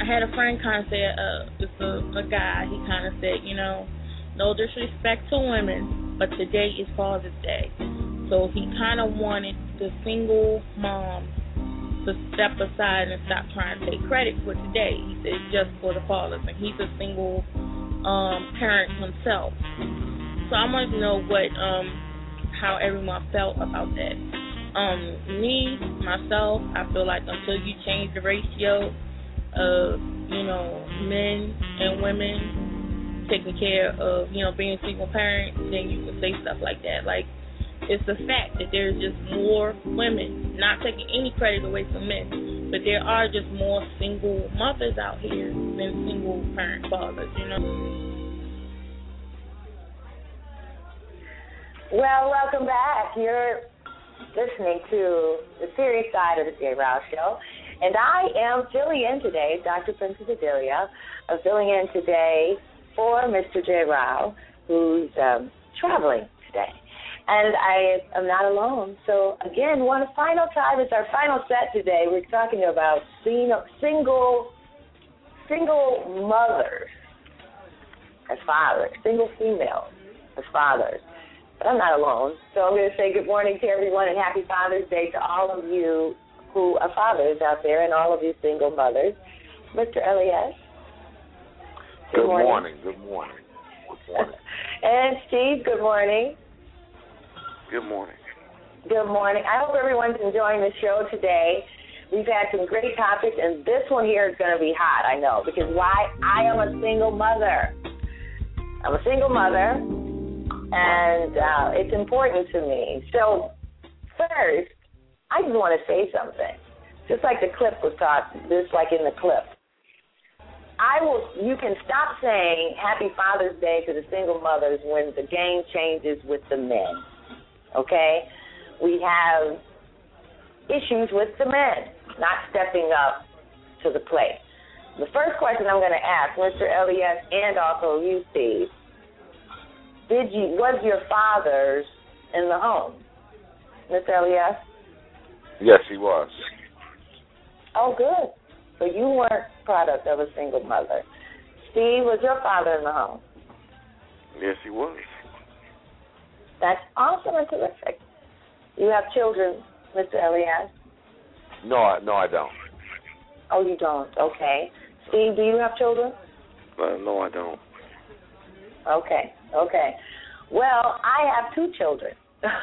Speaker 13: had a friend kind of say, uh, just a, a guy, he kind of said, you know, no disrespect to women, but today is Father's Day. So he kind of wanted the single mom to step aside and stop trying to take credit for today. He said it's just for the fathers, and he's a single um, parent himself. So I wanted to know what, um, how everyone felt about that. Um, me, myself, I feel like until you change the ratio of, you know, men and women taking care of, you know, being a single parent, then you can say stuff like that. Like, it's the fact that there's just more women, not taking any credit away from men, but there are just more single mothers out here than single parent fathers, you know.
Speaker 6: Well, welcome back. You're listening to the serious side of the J. Rouse Show, and I am filling in today, Doctor Princess Adelia, I'm filling in today for Mister J. Rouse, who's um, traveling today. And I am not alone. So, again, one final time, it's our final set today. We're talking about single, single mothers as fathers, single females as fathers. But I'm not alone. So I'm going to say good morning to everyone and happy Father's Day to all of you who are fathers out there and all of you single mothers. Mister Elias.
Speaker 7: Good, good morning. morning. Good morning. Good morning.
Speaker 6: And Steve, good morning.
Speaker 14: Good morning.
Speaker 6: Good morning. I hope everyone's enjoying the show today. We've had some great topics, and this one here is going to be hot, I know, because why? I am a single mother. I'm a single mother, and uh, it's important to me. So first, I just want to say something. Just like the clip was taught, just like in the clip. I will. You can stop saying Happy Father's Day to the single mothers when the game changes with the men. Okay? We have issues with the men not stepping up to the plate. The first question I'm going to ask Mister Elias and also you, Steve, did you was your father in the home? Mister Elias?
Speaker 7: Yes, he was.
Speaker 6: Oh, good. So you weren't product of a single mother. Steve, was your father in the home?
Speaker 14: Yes, he was.
Speaker 6: That's awesome and terrific. You have children, Mister Elias?
Speaker 7: No, I, no, I don't.
Speaker 6: Oh, you don't? Okay. Steve, do you have children?
Speaker 14: Uh, no, I don't.
Speaker 6: Okay, okay. Well, I have two children.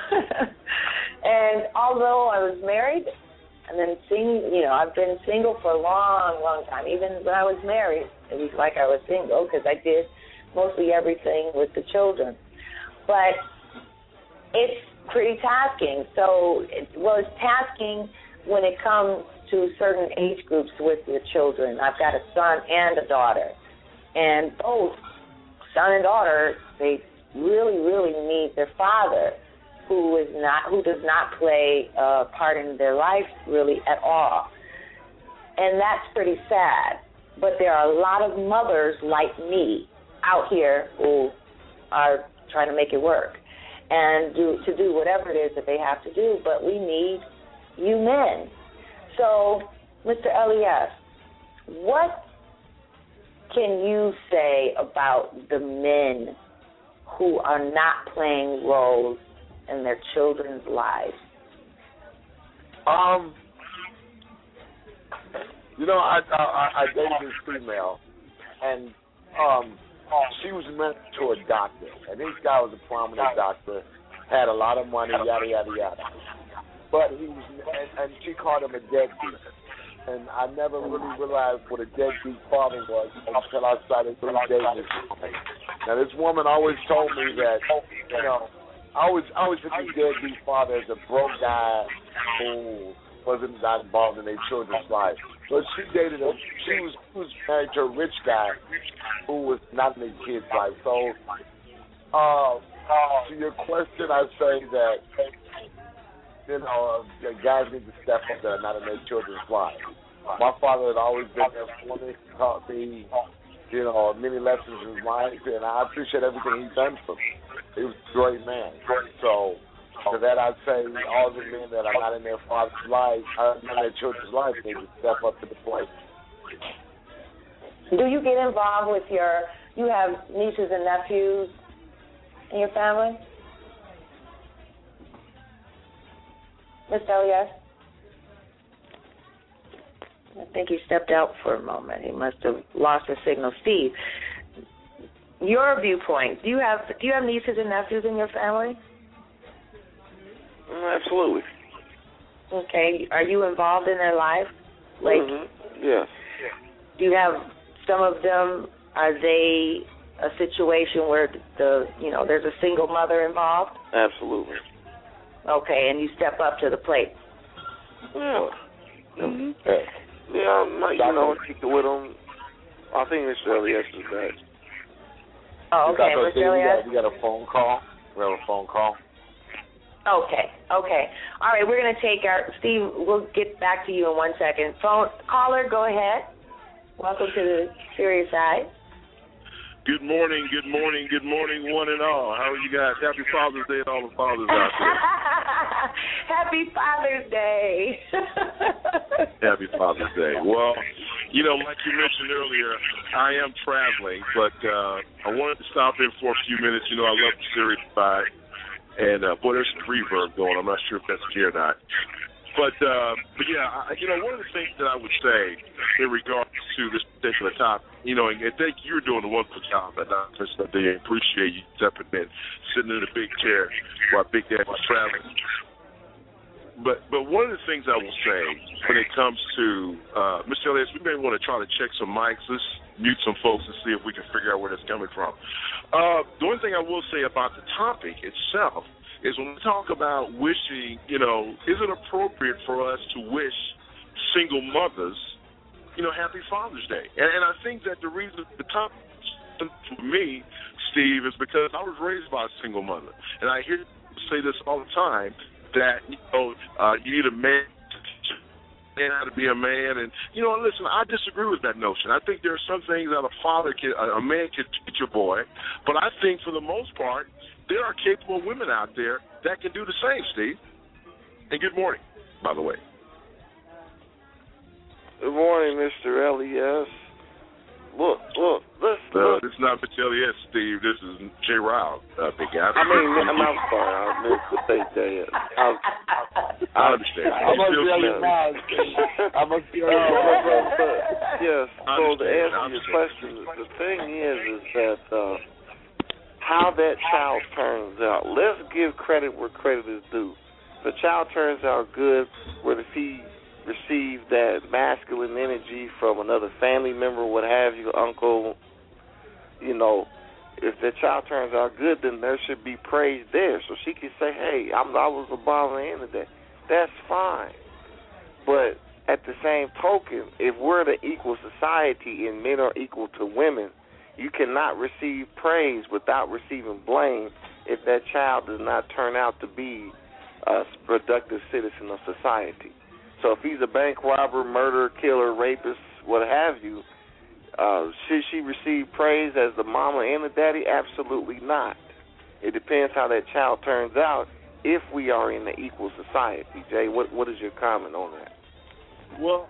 Speaker 6: And although I was married and then sing, you know, I've been single for a long, long time. Even when I was married, it was like I was single because I did mostly everything with the children. But it's pretty tasking. So, it, well, it's tasking when it comes to certain age groups with your children. I've got a son and a daughter. And both son and daughter, they really, really need their father, who is not, who does not play a part in their life really at all. And that's pretty sad. But there are a lot of mothers like me out here who are trying to make it work and do to do whatever it is that they have to do, but we need you men. So, Mister Elias, what can you say about the men who are not playing roles in their children's lives?
Speaker 7: Um, you know, I I, I dated this female, and um. she was married to a doctor, and this guy was a prominent doctor, had a lot of money, yada, yada, yada. But he was, and, and she called him a deadbeat. And I never really realized what a deadbeat father was until I started dating this woman. Now, this woman always told me that, you know, I always, I always took this deadbeat father as a broke guy who wasn't not involved in their children's life. But she dated a, she was, she was married to a rich guy who was not in their kids' life. So, uh, to your question, I say that, you know, uh, guys need to step up that are not in their children's life. My father had always been there for me, taught me, you know, many lessons in life, and I appreciate everything he's done for me. He was a great man. So, to that, I'd say all the men that are not in their father's life, are not in their children's life, they just step up to the plate.
Speaker 6: Do you get involved with your, you have nieces and nephews in your family? Miss Elias? I think he stepped out for a moment. He must have lost his signal. Steve, your viewpoint, do you have do you have nieces and nephews in your family?
Speaker 14: Mm, absolutely.
Speaker 6: Okay. Are you involved in their life? Like,
Speaker 14: mm-hmm. Yes.
Speaker 6: Do you have some of them, are they a situation where the, you know, there's a single mother involved?
Speaker 14: Absolutely.
Speaker 6: Okay, and you step up to the plate.
Speaker 14: Yeah. Mm-hmm. Yeah, I might, you know, kick it with them. I think Mister Elias is back.
Speaker 6: Oh, okay, Mister Elias.
Speaker 7: We got a phone call. We have a phone call.
Speaker 6: Okay, okay. All right, we're going to take our, Steve, we'll get back to you in one second. Phone caller, go ahead. Welcome to the Serious Side.
Speaker 18: Good morning, good morning, good morning, one and all. How are you guys? Happy Father's Day to all the fathers out there.
Speaker 6: Happy Father's Day.
Speaker 18: Happy Father's Day. Well, you know, like you mentioned earlier, I am traveling, but uh, I wanted to stop in for a few minutes. You know, I love the Serious Side. And, uh, boy, there's some reverb going. I'm not sure if that's here or not. But, uh, but yeah, I, you know, one of the things that I would say in regards to this particular topic, you know, and, and thank you, you're doing a wonderful job, and I just appreciate you stepping in, sitting in a big chair while Big Dad was traveling. But but one of the things I will say when it comes to, uh, Mister Elias, we may want to try to check some mics. Let's mute some folks and see if we can figure out where that's coming from. Uh, the one thing I will say about the topic itself is when we talk about wishing, you know, is it appropriate for us to wish single mothers, you know, Happy Father's Day? And, and I think that the reason the topic for me, Steve, is because I was raised by a single mother. And I hear people say this all the time, that, you know, uh, you need a man to teach a man how to be a man. And, you know, listen, I disagree with that notion. I think there are some things that a father can, a man can teach a boy. But I think for the most part, there are capable women out there that can do the same, Steve. And good morning, by the way.
Speaker 14: Good morning, Mister Elias. Look, look, listen.
Speaker 18: No, this is not Mister Elias, Steve. This is J. Rao, uh, Big Guy.
Speaker 14: I mean, I'm, I'm sorry. I meant to say that. I,
Speaker 18: I understand.
Speaker 7: I must be on your mind, Steve. I must be on your mind.
Speaker 14: Yes, so to answer your question, the thing is, is that uh, how that child turns out, let's give credit where credit is due. If the child turns out good, whether he receive that masculine energy from another family member, what have you, uncle, you know, if the child turns out good, then there should be praise there. So she can say, hey, I'm, I was a bomb at the end of the day. That's fine. But at the same token, if we're the equal society and men are equal to women, you cannot receive praise without receiving blame if that child does not turn out to be a productive citizen of society. So if he's a bank robber, murderer, killer, rapist, what have you, uh, should she receive praise as the mama and the daddy? Absolutely not. It depends how that child turns out if we are in an equal society. Jay, what what is your comment on that?
Speaker 18: Well,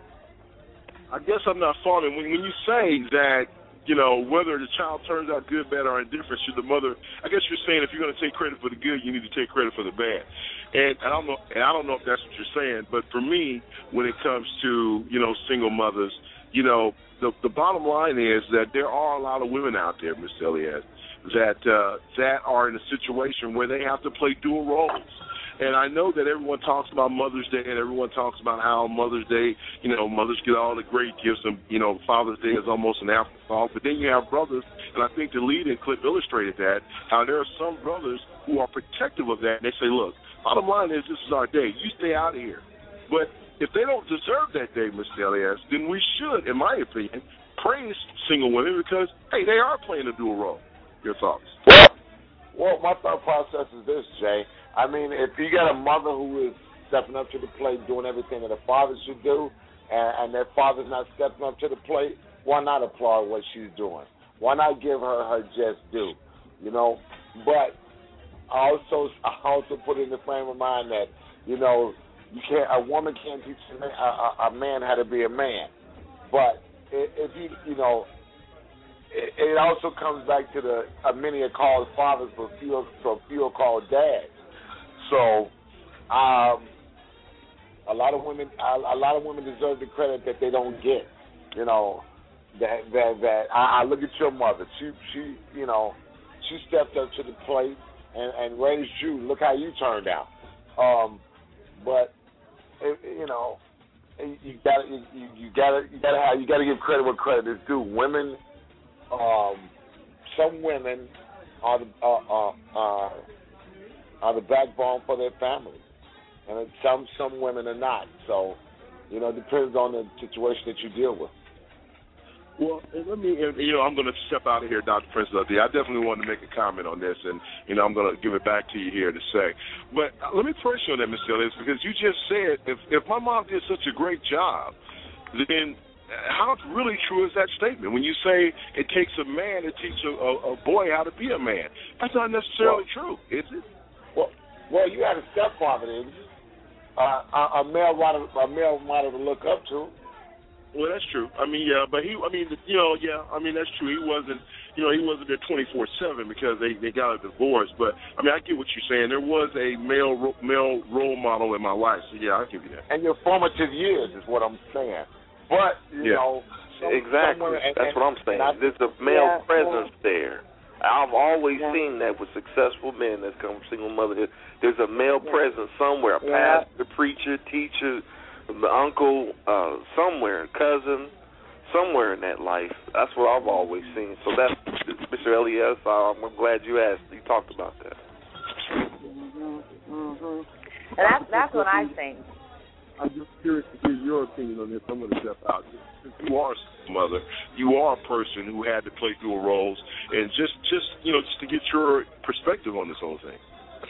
Speaker 18: I guess I'm not following. When, when you say that, you know, whether the child turns out good, bad, or indifferent, should the mother, I guess you're saying if you're going to take credit for the good, you need to take credit for the bad. And I don't know, and I don't know if that's what you're saying, but for me, when it comes to, you know, single mothers, you know, the the bottom line is that there are a lot of women out there, Miss Elias, that uh, that are in a situation where they have to play dual roles. And I know that everyone talks about Mother's Day, and everyone talks about how Mother's Day, you know, mothers get all the great gifts, and, you know, Father's Day is almost an afterthought. But then you have brothers, and I think the lead-in clip illustrated that, how there are some brothers who are protective of that, and they say, look, bottom line is this is our day. You stay out of here. But if they don't deserve that day, Mister Elias, then we should, in my opinion, praise single women because, hey, they are playing a dual role. Your thoughts?
Speaker 7: Well, my thought process is this, Jay. I mean, if you got a mother who is stepping up to the plate, doing everything that a father should do, and, and that father's not stepping up to the plate, why not applaud what she's doing? Why not give her her just due? You know, but I also I also put in the frame of mind that, you know, you can't a woman can't teach a man, a, a man how to be a man. But if you you know it, it also comes back to the uh, many are called fathers, but few, so few are called dads. So, um, a lot of women, a, a lot of women deserve the credit that they don't get. You know, that that that I, I look at your mother. She she you know, she stepped up to the plate and, and raised you. Look how you turned out. Um, but it, you know, you got you, you got to you got to have you got to give credit where credit is due. Women, um, some women are the uh, uh, uh, are the backbone for their family, and some some women are not. So, you know, it depends on the situation that you deal with.
Speaker 18: Well, let me, you know, I'm going to step out of here, Doctor Prince Ludwig. I definitely wanted to make a comment on this, and, you know, I'm going to give it back to you here to say. But let me press you on that, Mister Elliott, because you just said if, if my mom did such a great job, then how really true is that statement? When you say it takes a man to teach a, a, a boy how to be a man, that's not necessarily well, true, is it?
Speaker 7: Well, well, you had a stepfather, didn't you? Uh, a, a male model, a male model to look up to.
Speaker 18: Well, that's true. I mean, yeah, but he, I mean, you know, yeah, I mean, that's true. He wasn't, you know, he wasn't there twenty-four seven because they, they got a divorce. But, I mean, I get what you're saying. There was a male male role model in my life. So, yeah, I'll give you that.
Speaker 7: And your formative years is what I'm saying. But, you
Speaker 18: yeah.
Speaker 7: know. Some,
Speaker 14: exactly.
Speaker 7: Some and,
Speaker 14: that's
Speaker 7: and,
Speaker 14: what I'm saying.
Speaker 7: I,
Speaker 14: There's a male
Speaker 7: yeah,
Speaker 14: presence
Speaker 7: well,
Speaker 14: there. I've always
Speaker 7: yeah.
Speaker 14: seen that with successful men that's come from single motherhood. There's a male
Speaker 7: yeah.
Speaker 14: presence somewhere, a
Speaker 7: yeah.
Speaker 14: pastor, preacher, teacher, the uncle, uh, somewhere, cousin. Somewhere in that life, that's what I've always seen. So that's Mister Elias. I'm glad you asked. You talked about that.
Speaker 6: Mhm, mhm. And that's that's what I think.
Speaker 18: I'm just curious to hear your opinion on this. I'm going to step out. Since you are a mother, you are a person who had to play dual roles, and just, just you know, just to get your perspective on this whole thing.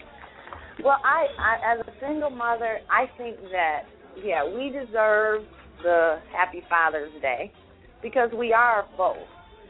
Speaker 6: Well, I, I as a single mother, I think that yeah, we deserve the Happy Father's Day. Because we are both.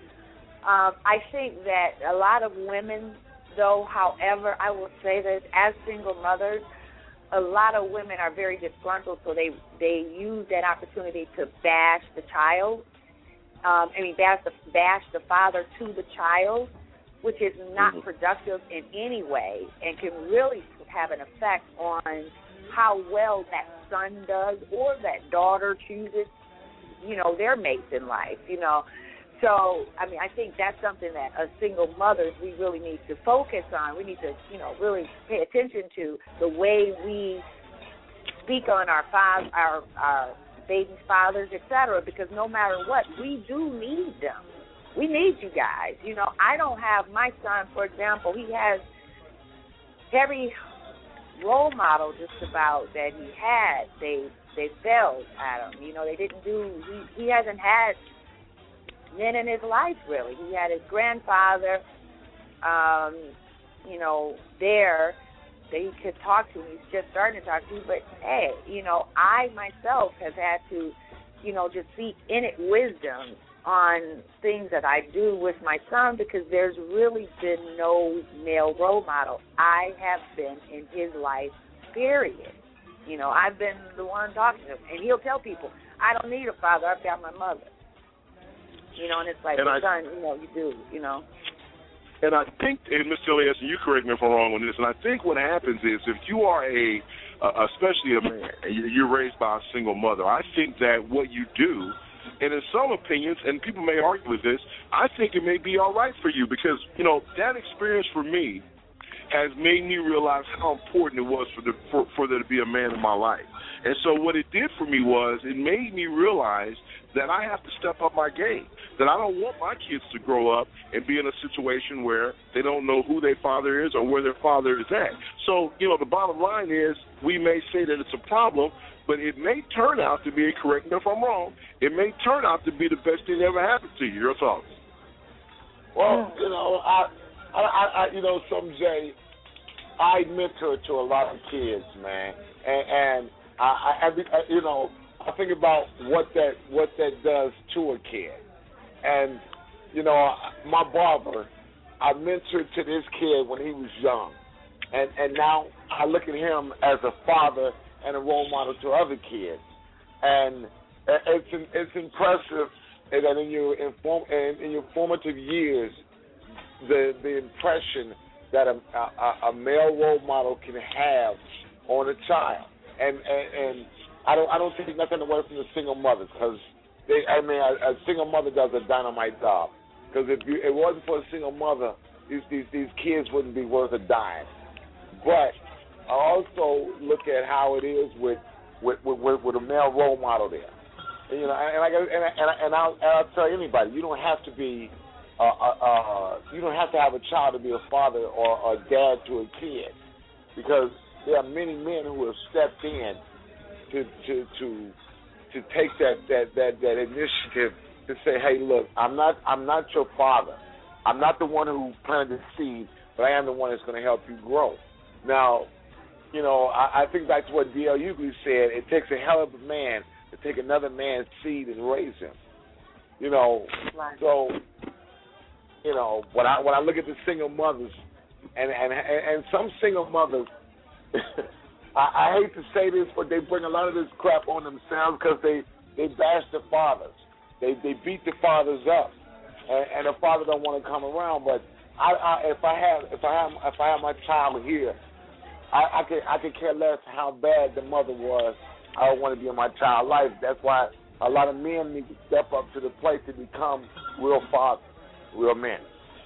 Speaker 6: Um, I think that a lot of women, though, however, I will say this, as single mothers, a lot of women are very disgruntled, so they, they use that opportunity to bash the child. Um, I mean, bash the, bash the father to the child, which is not mm-hmm. productive in any way and can really have an effect on how well that son does or that daughter chooses, you know, their mates in life, you know. So, I mean, I think that's something that as single mothers we really need to focus on. We need to, you know, really pay attention to the way we speak on our fathers, our, our babies' fathers, et cetera, because no matter what, we do need them. We need you guys. You know, I don't have my son, for example, he has every role model just about that he had. They They failed at him. You know, they didn't do, he, he hasn't had men in his life, really. He had his grandfather, um, you know, there that he could talk to. He's just starting to talk to. But, hey, you know, I myself have had to, you know, just seek in it wisdom on things that I do with my son because there's really been no male role model. I have been in his life, period. You know, I've been the one talking to him, and he'll tell people, I don't need a father, I've got my mother. You know, and it's like,
Speaker 18: and I,
Speaker 6: son, you know, you do, you know.
Speaker 18: And I think, and Mister Elias, and you correct me if I'm wrong on this, and I think what happens is if you are a, uh, especially a man, and you're raised by a single mother, I think that what you do, and in some opinions, and people may argue with this, I think it may be all right for you because, you know, that experience for me has made me realize how important it was for, the, for, for there to be a man in my life. And so what it did for me was it made me realize that I have to step up my game, that I don't want my kids to grow up and be in a situation where they don't know who their father is or where their father is at. So, you know, the bottom line is we may say that it's a problem, but it may turn out to be, correct me if I'm wrong, it may turn out to be the best thing that ever happened to you. Your thoughts?
Speaker 7: Well, you know, I, I, I you know, some Jay, I mentor to a lot of kids, man, and, and I, I, I, you know, I think about what that what that does to a kid, and you know, my barber, I mentored to this kid when he was young, and and now I look at him as a father and a role model to other kids, and it's it's impressive is that in your inform in, in your formative years, the the impression that a, a, a male role model can have on a child, and and, and I don't I don't take nothing away from the single mothers, because I mean a, a single mother does a dynamite job, because if you, it wasn't for a single mother, these, these these kids wouldn't be worth a dime. But I also look at how it is with with with, with a male role model there. You know, and I and I, and, I, and I'll, I'll tell anybody, you don't have to be, uh, uh, uh, you don't have to have a child to be a father or a dad to a kid, because there are many men who have stepped in to to to to take that that that, that initiative to say, hey, look, I'm not I'm not your father, I'm not the one who planted the seed, but I am the one that's going to help you grow. Now, you know, I, I think back to what D L Hughley said. It takes a hell of a man to take another man's seed and raise him. You know, right. So, you know, when I when I look at the single mothers, and and and some single mothers, I, I hate to say this, but they bring a lot of this crap on themselves because they they bash the fathers, they they beat the fathers up, and, and the father don't want to come around. But I, I if I have if I have if I have my child here, I, I can I can care less how bad the mother was. I don't want to be in my child's life. That's why a lot of men need to step up to the plate to become real fathers, real men.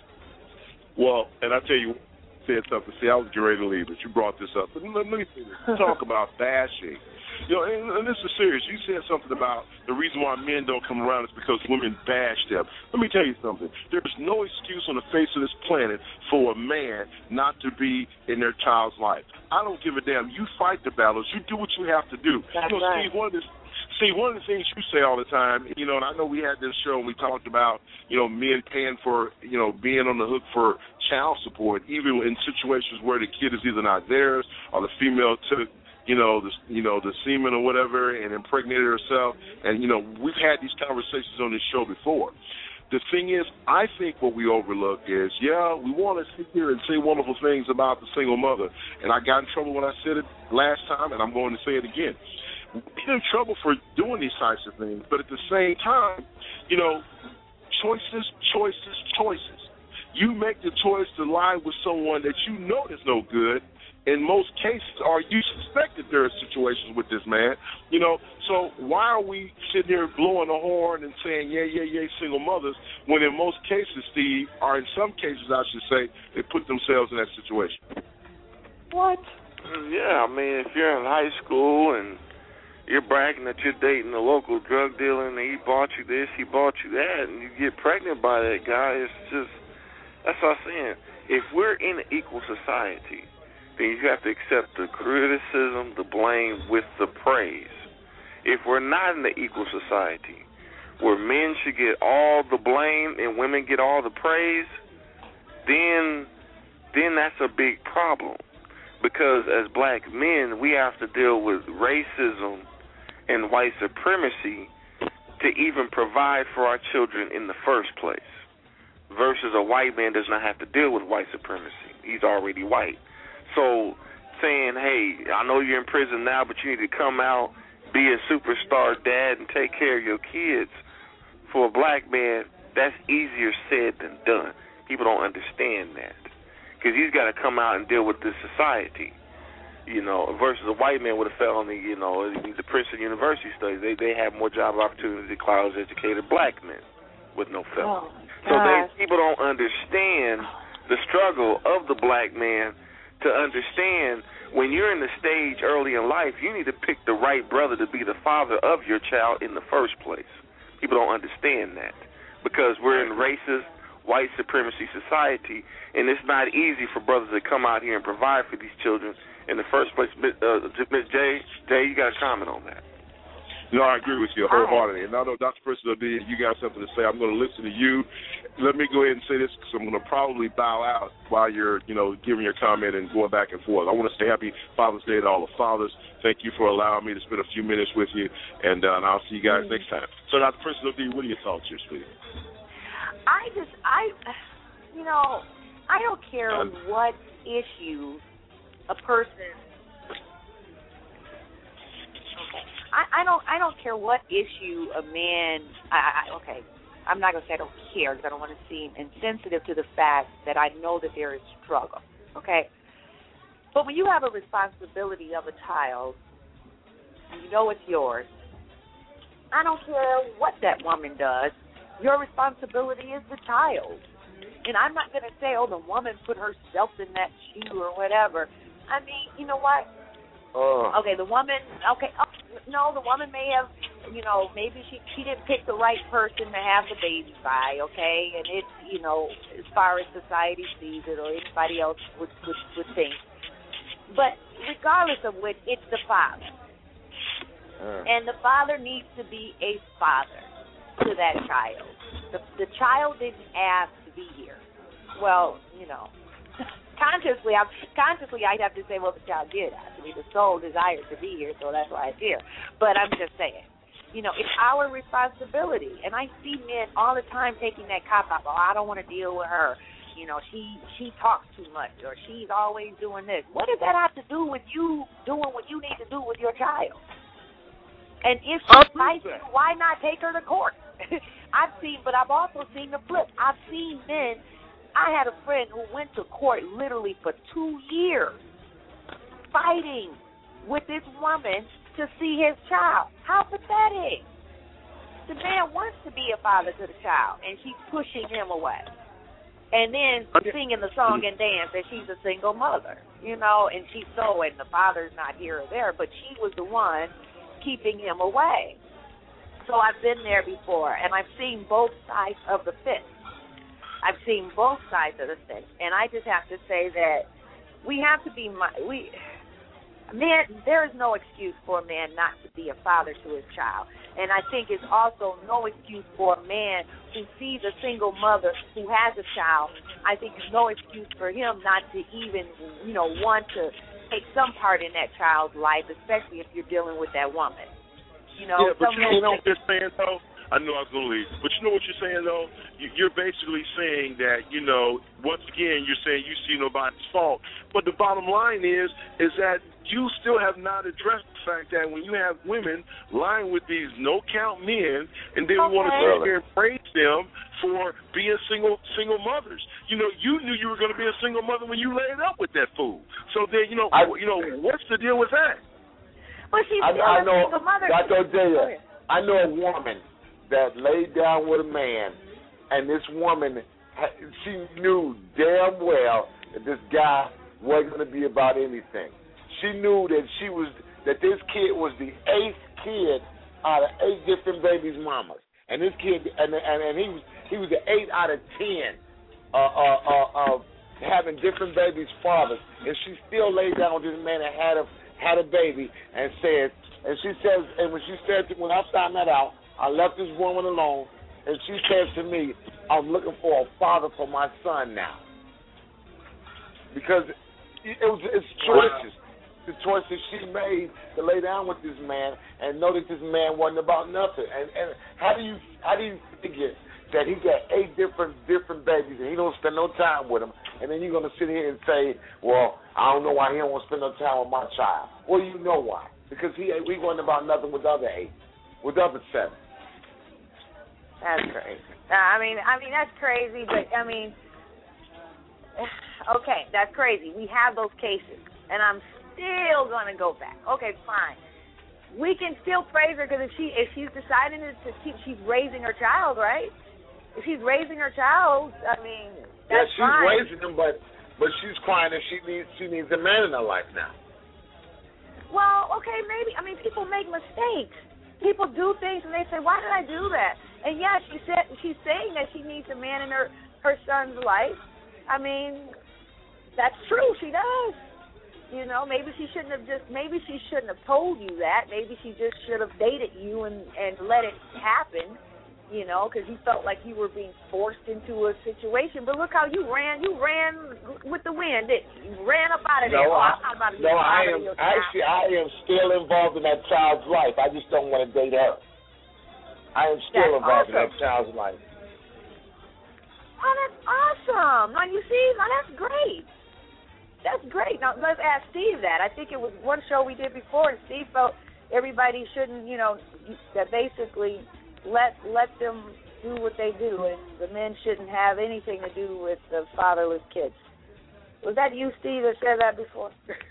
Speaker 18: Well, and I tell you, said something. See, I was getting ready to leave, but you brought this up. But let me talk about bashing. You know, and, and this is serious. You said something about the reason why men don't come around is because women bash them. Let me tell you something. There's no excuse on the face of this planet for a man not to be in their child's life. I don't give a damn. You fight the battles. You do what you have to do.
Speaker 6: That's
Speaker 18: you know,
Speaker 6: right.
Speaker 18: Steve, one of the See, one of the things you say all the time, you know, and I know we had this show and we talked about, you know, men paying for, you know, being on the hook for child support, even in situations where the kid is either not theirs or the female took, you know, the, you know, the semen or whatever and impregnated herself. And, you know, we've had these conversations on this show before. The thing is, I think what we overlook is, yeah, we want to sit here and say wonderful things about the single mother. And I got in trouble when I said it last time, and I'm going to say it again. We get in trouble for doing these types of things, but at the same time, you know, choices, choices, choices. You make the choice to lie with someone that you know is no good. In most cases, or you suspect that there are situations with this man, you know, so why are we sitting here blowing the horn and saying, yeah, yeah, yeah, single mothers, when in most cases, Steve, or in some cases, I should say, they put themselves in that situation?
Speaker 12: What?
Speaker 14: Yeah, I mean, if you're in high school and you're bragging that you're dating a local drug dealer and he bought you this, he bought you that, and you get pregnant by that guy, it's just, that's what I'm saying. If we're in an equal society, then you have to accept the criticism, the blame with the praise. If we're not in the equal society, where men should get all the blame and women get all the praise, then then that's a big problem. Because as black men, we have to deal with racism and white supremacy to even provide for our children in the first place, versus a white man does not have to deal with white supremacy. He's already white. So saying, hey, I know you're in prison now, but you need to come out, be a superstar dad, and take care of your kids, for a black man, that's easier said than done. People don't understand that, because he's got to come out and deal with this society, you know, versus a white man with a felony, you know, the Princeton University studies, they they have more job opportunities than college-educated black men with no felony.
Speaker 6: Oh,
Speaker 14: so they people don't understand the struggle of the black man to understand when you're in the stage early in life, you need to pick the right brother to be the father of your child in the first place. People don't understand that because we're in racist, white supremacy society, and it's not easy for brothers to come out here and provide for these children in the first place. Uh, Miz J, Jay, you got a comment on that?
Speaker 18: No, I agree with you wholeheartedly. And I know Doctor Priscilla D, you got something to say. I'm going to listen to you. Let me go ahead and say this because I'm going to probably bow out while you're, you know, giving your comment and going back and forth. I want to say Happy Father's Day to all the fathers. Thank you for allowing me to spend a few minutes with you, and, uh, and I'll see you guys mm-hmm. next time. So, Doctor Priscilla D, what are your thoughts here, sweetie?
Speaker 19: I just, I, you know, I don't care um, what issue a person. Okay. I, I don't I don't care what issue a man. I, I, okay, I'm not gonna say I don't care because I don't want to seem insensitive to the fact that I know that there is struggle. Okay, but when you have a responsibility of a child, you know it's yours. I don't care what that woman does. Your responsibility is the child. And I'm not going to say, oh, the woman put herself in that shoe or whatever. I mean, you know what?
Speaker 7: Uh.
Speaker 19: Okay, the woman, okay, oh, no, the woman may have, you know, maybe she, she didn't pick the right person to have the baby by, okay? And it's, you know, as far as society sees it or anybody else would, would, would think. But regardless of which, it's the father. Uh. And the father needs to be a father to that child. The, the child didn't ask to be here. Well, you know, consciously, I'm, consciously, I'd have to say, well, the child did ask to be. The soul desired to be here, so that's why it's here. But I'm just saying, you know, it's our responsibility. And I see men all the time taking that cop out. Oh, I don't want to deal with her. You know, she she talks too much, or she's always doing this. What does that have to do with you doing what you need to do with your child? And if she fights you, why not take her to court? I've seen, but I've also seen the flip. I've seen men. I had a friend who went to court literally for two years fighting with this woman to see his child. How pathetic. The man wants to be a father to the child, and she's pushing him away. And then singing the song and dance that she's a single mother, you know, and she's so, and the father's not here or there, but she was the one keeping him away. So I've been there before, and I've seen both sides of the fence. I've seen both sides of the fence, and I just have to say that we have to be we. Man, there is no excuse for a man not to be a father to his child, and I think it's also no excuse for a man who sees a single mother who has a child. I think there's no excuse for him not to even, you know, want to take some part in that child's life, especially if you're dealing with that woman. You know,
Speaker 18: yeah, but you know what they're saying, though? I know I was going to leave. But you know what you're saying, though? You're basically saying that, you know, once again, you're saying you see nobody's fault. But the bottom line is, is that you still have not addressed the fact that when you have women lying with these no-count men, and then okay. we want to sit here and praise them for being single single mothers. You know, you knew you were going to be a single mother when you laid up with that fool. So then, you know, I, you know, what's the deal with that?
Speaker 19: Well, she's
Speaker 7: I,
Speaker 19: still
Speaker 7: I
Speaker 19: a
Speaker 7: know,
Speaker 19: single mother.
Speaker 7: Doctor Delia, I know a woman that laid down with a man, and this woman, she knew damn well that this guy wasn't going to be about anything. She knew that she was that this kid was the eighth kid out of eight different babies' mamas, and this kid, and and, and he was he was the eight out of ten uh, uh, uh, of having different babies' fathers, and she still laid down with this man and had a had a baby, and said, and she says, and when she said to, when I found that out, I left this woman alone, and she says to me, I'm looking for a father for my son now. Because it was it's choices. The choices she made to lay down with this man and know that this man wasn't about nothing. And and how do you how do you figure that he got eight different different babies and he don't spend no time with them, and then you're gonna sit here and say, well, I don't know why he don't want to spend no time with my child. Well, you know why? Because he we wasn't about nothing with the other eight, with the other seven.
Speaker 19: That's crazy. I mean, I mean that's crazy, but I mean, okay, that's crazy. We have those cases, and I'm still gonna go back. Okay, fine. We can still praise her because if she if she's deciding to keep, she's raising her child, right? If she's raising her child, I mean, that's
Speaker 7: yeah, she's
Speaker 19: fine.
Speaker 7: raising him, but but she's crying that she needs she needs a man in her life now.
Speaker 19: Well, okay, maybe. I mean, people make mistakes. People do things and they say, "Why did I do that?" And yeah, she said she's saying that she needs a man in her her son's life. I mean, that's true. She does. You know, maybe she shouldn't have just. Maybe she shouldn't have told you that. Maybe she just should have dated you and and let it happen. You know, because you felt like you were being forced into a situation. But look how you ran. You ran with the wind, didn't you? You ran up out of there.
Speaker 7: No,
Speaker 19: oh,
Speaker 7: I,
Speaker 19: I'm not about to
Speaker 7: no I am actually I am still involved in that child's life. I just don't want to date her. I am still
Speaker 19: that's
Speaker 7: involved
Speaker 19: awesome.
Speaker 7: in that child's life.
Speaker 19: Oh, that's awesome. Now, you see, now that's great. That's great. Now, let's ask Steve that. I think it was one show we did before, and Steve felt everybody shouldn't, you know, that basically let let them do what they do, and the men shouldn't have anything to do with the fatherless kids. Was that you, Steve, that said that before?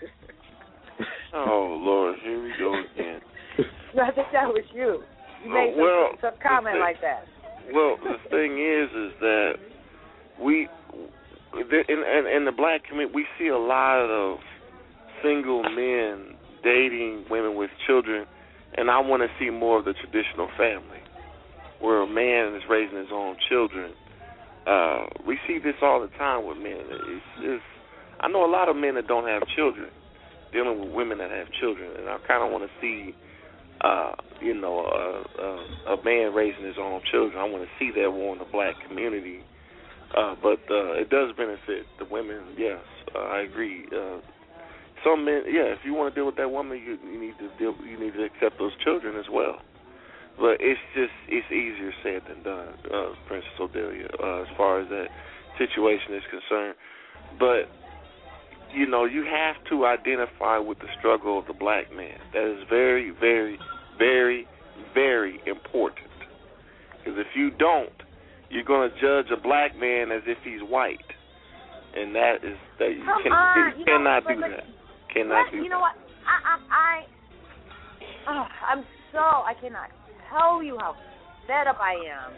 Speaker 14: Oh, Lord, here we go again.
Speaker 19: No, I think that was you. You made some,
Speaker 14: well,
Speaker 19: some comment
Speaker 14: thing,
Speaker 19: like that.
Speaker 14: Well, the thing is, is that we, in, in, in the black community, we see a lot of single men dating women with children, and I want to see more of the traditional family, where a man is raising his own children. Uh, we see this all the time with men. It's, it's, I know a lot of men that don't have children, dealing with women that have children, and I kind of want to see, uh, you know, a, a, a man raising his own children. I want to see that more in the black community. Uh, but uh, it does benefit the women. Yes, uh, I agree. Uh, some men, yeah, if you want to deal with that woman, you, you need to deal. You need to accept those children as well. But it's just it's easier said than done, uh, Princess Odelia, uh, as far as that situation is concerned. But you know, you have to identify with the struggle of the black man. That is very, very, very, very important. Because if you don't, you're going to judge a black man as if he's white, and that is that you,
Speaker 19: Come
Speaker 14: can,
Speaker 19: on,
Speaker 14: you
Speaker 19: you
Speaker 14: cannot
Speaker 19: know,
Speaker 14: do
Speaker 19: but,
Speaker 14: that. Cannot
Speaker 19: what,
Speaker 14: do
Speaker 19: you
Speaker 14: that.
Speaker 19: know what? I, I, I oh, I'm so I cannot tell you how fed up I am.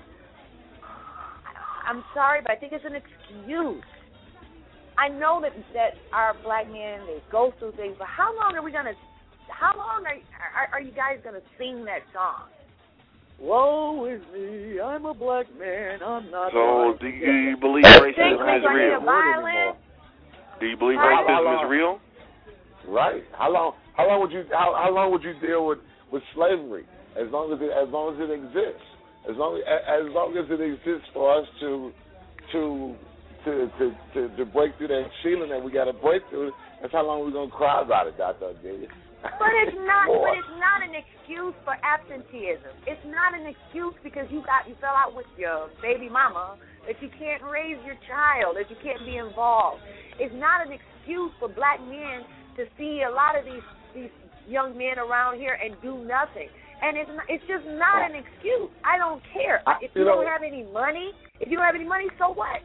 Speaker 19: I'm sorry, but I think it's an excuse. I know that that our black men, they go through things, but how long are we gonna? How long are are, are you guys gonna sing that song? Woe is me, I'm a black man, I'm not.
Speaker 14: So,
Speaker 19: black.
Speaker 14: do you believe racism is real? Do you believe
Speaker 7: How- how
Speaker 14: racism
Speaker 7: long-
Speaker 14: is real?
Speaker 7: Right. How long? How long would you? How, how long would you deal with, with slavery? As long as it as long as it exists. As long as long as it exists for us to to to to to, to break through that ceiling that we got to break through. That's how long we're gonna cry about it, Doctor Odelia.
Speaker 19: But it's not. But it's not an excuse for absenteeism. It's not an excuse because you got you fell out with your baby mama that you can't raise your child, that you can't be involved. It's not an excuse for black men to see a lot of these these young men around here and do nothing. And it's not, it's just not an excuse. I don't care. If you,
Speaker 7: you know,
Speaker 19: don't have any money, if you don't have any money, so what?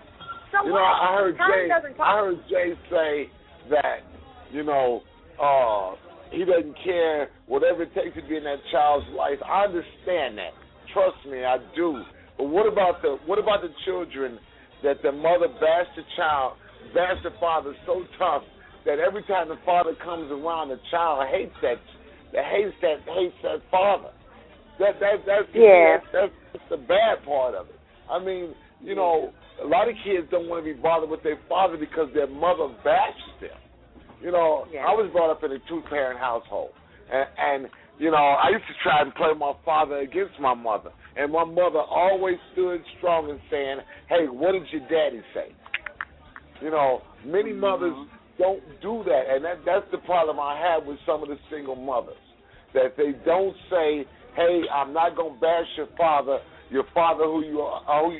Speaker 19: So
Speaker 7: you
Speaker 19: what?
Speaker 7: know, I heard
Speaker 19: Time
Speaker 7: Jay.
Speaker 19: doesn't talk.
Speaker 7: I heard Jay say that you know uh, he doesn't care whatever it takes to be in that child's life. I understand that. Trust me, I do. But what about the what about the children that the mother bashed the child, bashed the father so tough that every time the father comes around, the child hates that. That hates that hates that father. That that that's
Speaker 19: yeah.
Speaker 7: that's, that's the bad part of it. I mean, you know, a lot of kids don't want to be bothered with their father because their mother bashes them. You know,
Speaker 19: yeah.
Speaker 7: I was brought up in a two-parent household, and, and you know, I used to try and play my father against my mother, and my mother always stood strong and saying, "Hey, what did your daddy say?" You know, many mm-hmm. mothers don't do that, and that that's the problem I have with some of the single mothers, that they don't say, hey, I'm not going to bash your father, your father who you are, who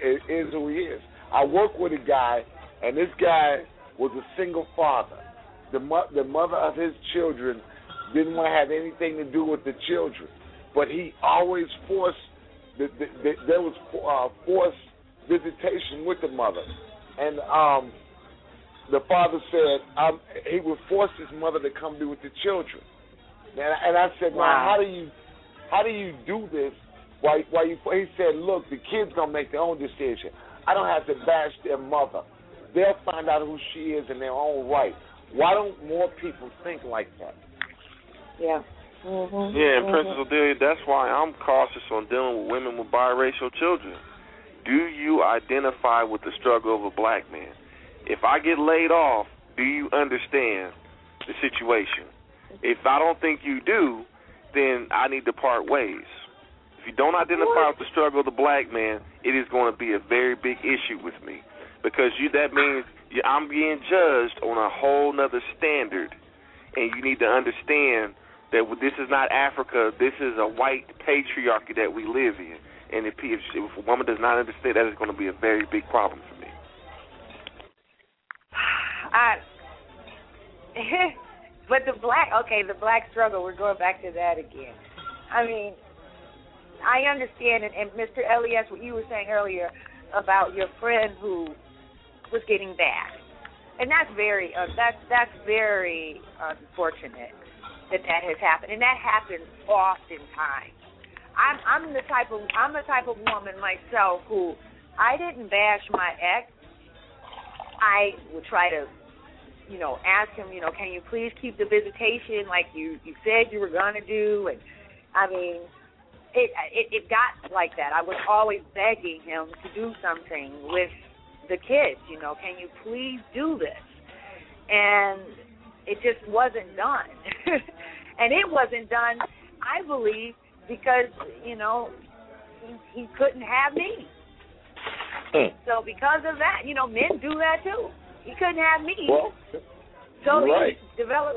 Speaker 7: is who he is. I work with a guy, and this guy was a single father. The, mo- the mother of his children didn't want to have anything to do with the children, but he always forced, the, the, the, there was uh, forced visitation with the mother, and um, the father said um, he would force his mother to come be with the children. And, and I said, wow. Now, how do you how do you do this? Why, why you, he said, look, the kids going to make their own decision. I don't have to bash their mother. They'll find out who she is in their own right. Why don't more people think like that?
Speaker 19: Yeah. Mm-hmm.
Speaker 14: Yeah, and
Speaker 19: mm-hmm.
Speaker 14: Princess Odelia, that's why I'm cautious on dealing with women with biracial children. Do you identify with the struggle of a black man? If I get laid off, do you understand the situation? If I don't think you do, then I need to part ways. If you don't identify with the struggle of the black man, it is going to be a very big issue with me, because you that means I'm being judged on a whole nother standard, and you need to understand that this is not Africa. This is a white patriarchy that we live in, and if, if, if a woman does not understand, that is going to be a very big problem for me.
Speaker 19: I, but the black, okay, the black struggle, we're going back to that again. I mean, I understand, and, and Mister Elias, what you were saying earlier about your friend who was getting bashed. And that's very, uh, that's, that's very unfortunate that that has happened. And that happens oftentimes. I'm, I'm the type of, I'm the type of woman myself who, I didn't bash my ex. I would try to, you know, ask him, you know, can you please keep the visitation like you, you said you were going to do? And, I mean, it, it it got like that. I was always begging him to do something with the kids, you know, can you please do this? And it just wasn't done. And it wasn't done, I believe, because, you know, he, he couldn't have me. So because of that, you know, men do that too. He couldn't have me.
Speaker 7: Well,
Speaker 19: so he
Speaker 7: right.
Speaker 19: developed,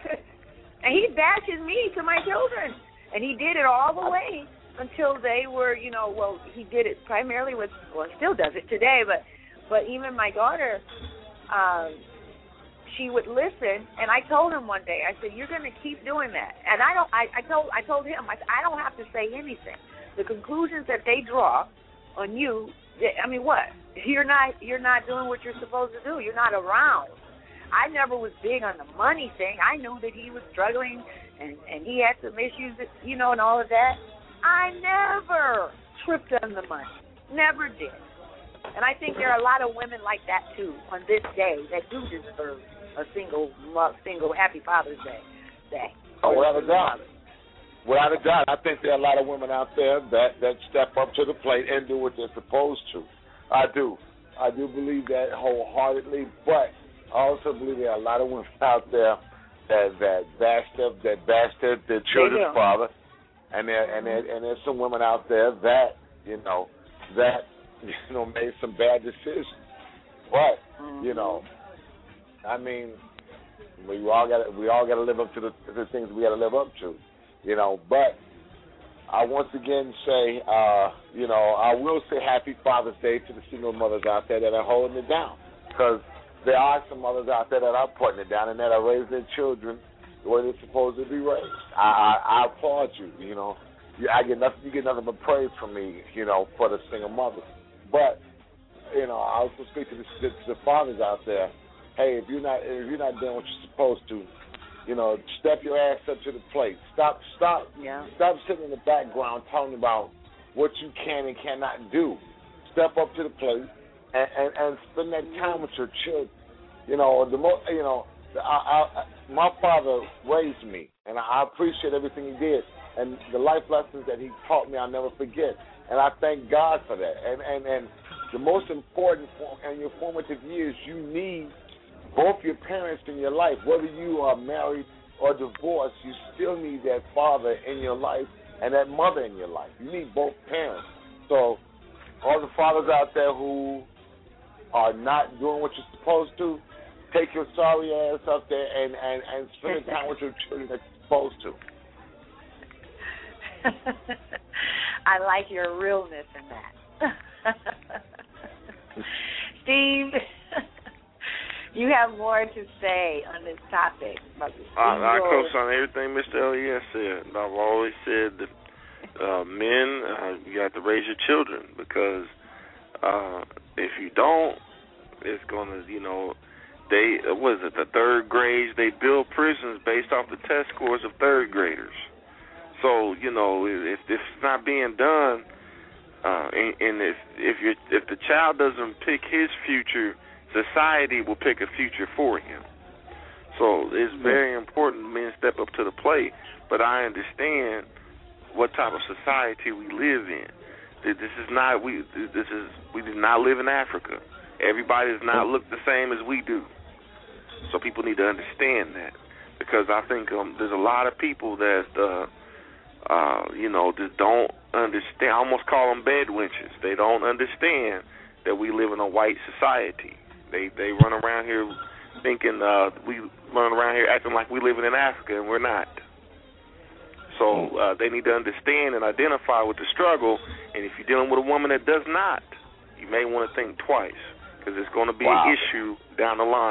Speaker 19: and he bashes me to my children. And he did it all the way until they were, you know, well, he did it primarily with, well, he still does it today, but but even my daughter, um, she would listen, and I told him one day, I said, you're going to keep doing that. And I don't, I, I told I told him, I said, I don't have to say anything. The conclusions that they draw on you, I mean, what? You're not you're not doing what you're supposed to do. You're not around. I never was big on the money thing. I knew that he was struggling and, and he had some issues, that, you know, and all of that. I never tripped on the money. Never did. And I think there are a lot of women like that, too, on this day that do deserve a single, single Happy Father's Day. day.
Speaker 7: Oh, without a doubt. Without a doubt. I think there are a lot of women out there that, that step up to the plate and do what they're supposed to. I do. I do believe that wholeheartedly, but I also believe there are a lot of women out there that that bash their, that bash their, their children's father, and there and there, and there's some women out there that you know that you know made some bad decisions. But mm-hmm. you know, I mean, we all got we all got to live up to the, the things we got to live up to, you know. But I once again say, uh, you know, I will say Happy Father's Day to the single mothers out there that are holding it down, because there are some mothers out there that are putting it down and that are raising their children the way they're supposed to be raised. I, I, I applaud you. You know, I get nothing. You get nothing but praise from me. You know, for the single mothers. But you know, I also speak to the, to the fathers out there. Hey, if you're not if you're not doing what you're supposed to, you know, step your ass up to the plate. Stop, stop,
Speaker 19: yeah.
Speaker 7: stop sitting in the background talking about what you can and cannot do. Step up to the plate and, and, and spend that time with your children. You know, the mo- you know, I, I, my father raised me, and I appreciate everything he did, and the life lessons that he taught me, I'll never forget. And I thank God for that. And and, and the most important in your formative years, you need both your parents in your life. Whether you are married or divorced, you still need that father in your life and that mother in your life. You need both parents. So all the fathers out there who are not doing what you're supposed to, take your sorry ass up there and, and, and spend time with your children that you're supposed to.
Speaker 19: I like your realness in that. Steve, you have more to say on this topic. About the
Speaker 14: I, I co-sign everything Mister Elias said. I've always said that uh, men, uh, you have to raise your children, because uh, if you don't, it's going to, you know, they, what is it, the third grades, they build prisons based off the test scores of third graders. So, you know, if, if it's not being done, uh, and, and if if you if the child doesn't pick his future, society will pick a future for him. So it's very important men step up to the plate. But I understand what type of society we live in. This is not we. This is we do not live in Africa. Everybody does not look the same as we do. So people need to understand that, because I think um, there's a lot of people that uh, uh, you know just don't understand. I almost call them bed wenches. They don't understand that we live in a white society. They they run around here thinking uh, we run around here acting like we living in Africa, and we're not. So uh, they need to understand and identify with the struggle. And if you're dealing with a woman that does not, you may want to think twice, because it's going to be wow. an issue down the line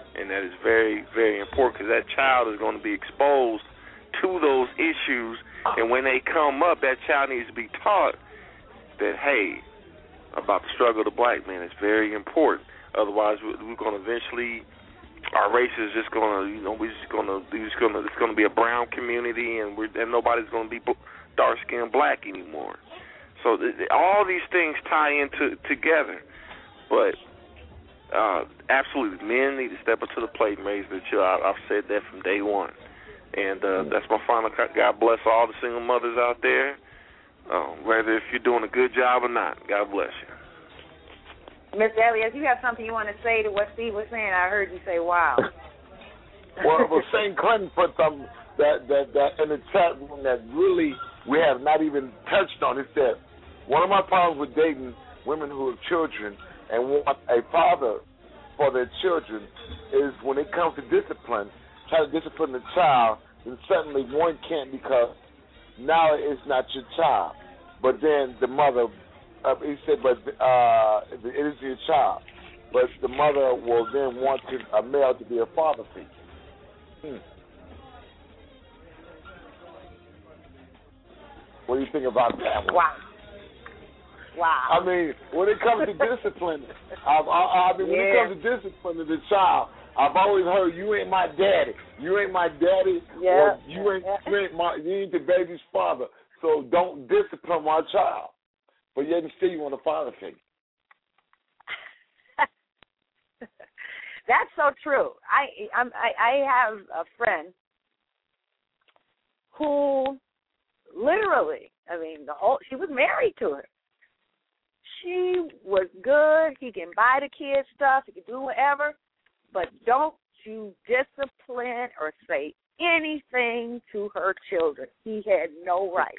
Speaker 14: And that is very, very important because that child is going to be exposed to those issues. And when they come up, that child needs to be taught that, hey, about the struggle of the black man is very important. Otherwise, we're going to eventually, our race is just going to, you know, we're just going to, we're just going to, it's going to be a brown community, and we're, and nobody's going to be dark skinned black anymore. So th- all these things tie into together. But uh, absolutely, men need to step up to the plate and raise their child. I've said that from day one. And uh, that's my final cut. God bless all the single mothers out there, um, whether if you're doing a good job or not. God bless you.
Speaker 6: Miss Elliott, you have something you want to say to what Steve was saying? I heard you say, wow.
Speaker 7: Well, well Saint Clinton put something that, that, that in the chat room that really we have not even touched on. It said, one of my problems with dating women who have children and want a father for their children is when it comes to discipline, try to discipline the child, then suddenly one can't because now it's not your child. But then the mother, uh, he said, but uh, it is your child. But the mother will then want to, a male to be a father figure. Hmm. What do you think about that?
Speaker 6: Wow. Wow.
Speaker 7: I mean, when it comes to discipline, I, I, I mean, when yeah. it comes to discipline of the child, I've always heard, you ain't my daddy. You ain't my daddy.
Speaker 6: Yeah.
Speaker 7: Or you ain't, you ain't my, you ain't the baby's father. So don't discipline my child. But yet and still you want a father figure.
Speaker 6: That's so true. I, I'm, I I have a friend who literally, I mean, the whole she was married to her. She was good. He can buy the kids stuff. He can do whatever. But don't you discipline or say anything to her children. He had no right.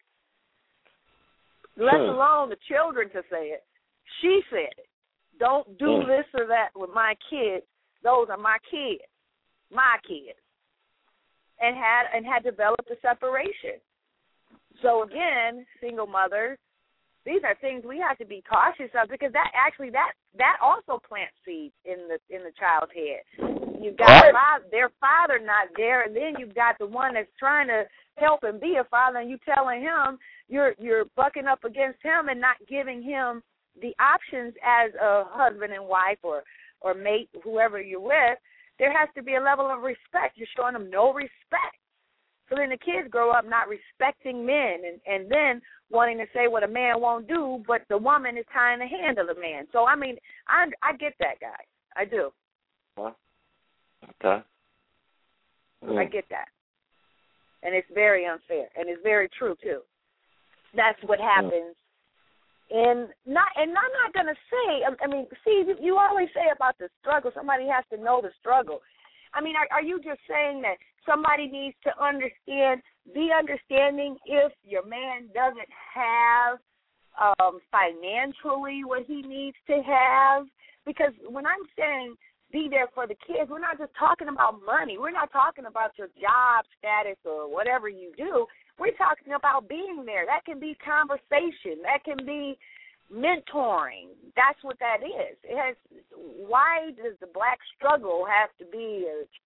Speaker 6: Let hmm. alone the children to say it. She said it. Don't do hmm. this or that with my kids. Those are my kids. My kids. And had and had developed a separation. So again, single mothers, these are things we have to be cautious of because that actually that that also plants seeds in the in the child's head. You've got right. their father not there, and then you've got the one that's trying to help him be a father, and you telling him you're you're bucking up against him and not giving him the options as a husband and wife or or mate, whoever you're with. There has to be a level of respect. You're showing them no respect. So then the kids grow up not respecting men and, and then wanting to say what a man won't do, but the woman is tying the hand of the man. So, I mean, I, I get that, guy. I do.
Speaker 7: Huh? Okay. Mm.
Speaker 6: I get that. And it's very unfair, and it's very true, too. That's what happens. Mm. And not, and I'm not going to say, I, I mean, see, you, you always say about the struggle, somebody has to know the struggle. I mean, are, are you just saying that somebody needs to understand, be understanding if your man doesn't have um, financially what he needs to have? Because when I'm saying be there for the kids, we're not just talking about money. We're not talking about your job status or whatever you do. We're talking about being there. That can be conversation. That can be mentoring. That's what that is. It has. Why does the black struggle have to be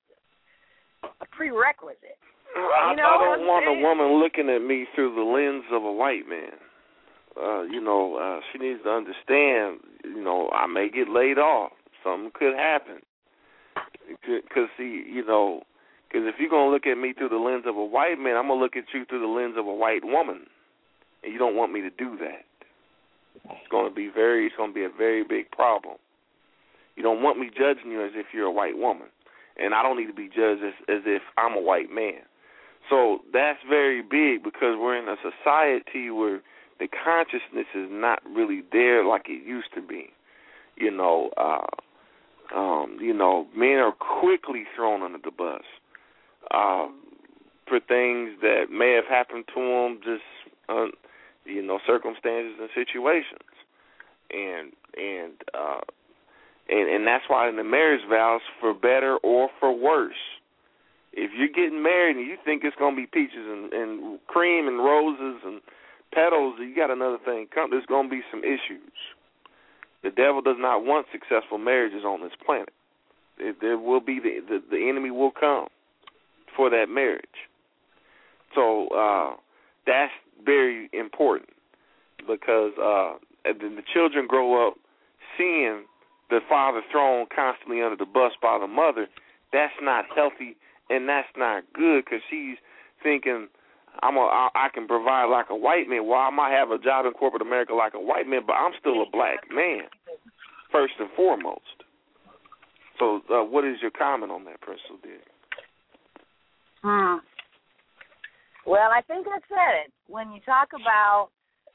Speaker 6: a, a prerequisite?
Speaker 14: I,
Speaker 6: you know
Speaker 14: I don't want a woman looking at me through the lens of a white man. Uh, you know, uh, she needs to understand, you know, I may get laid off. Something could happen. Because, see, you know, because if you're going to look at me through the lens of a white man, I'm going to look at you through the lens of a white woman. And you don't want me to do that. It's going to be very, it's going to be a very big problem. You don't want me judging you as if you're a white woman. And I don't need to be judged as, as if I'm a white man. So that's very big because we're in a society where the consciousness is not really there like it used to be. You know, uh, um, you know, men are quickly thrown under the bus uh, for things that may have happened to them, just uh, you know, circumstances and situations, and and uh, and and that's why in the marriage vows, for better or for worse, if you're getting married and you think it's going to be peaches and, and cream and roses and petals, you got another thing come. There's going to be some issues. The devil does not want successful marriages on this planet. it, there will be the, the the enemy will come for that marriage. So uh, that's very important because uh, the, the children grow up seeing the father thrown constantly under the bus by the mother. That's not healthy and that's not good because she's thinking, I'm a, I, I can provide like a white man. Well, I might have a job in corporate America like a white man, but I'm still a black man, first and foremost. So uh, what is your comment on that, Principal Dig?
Speaker 19: Hmm. Well, I think I said it. When you talk about,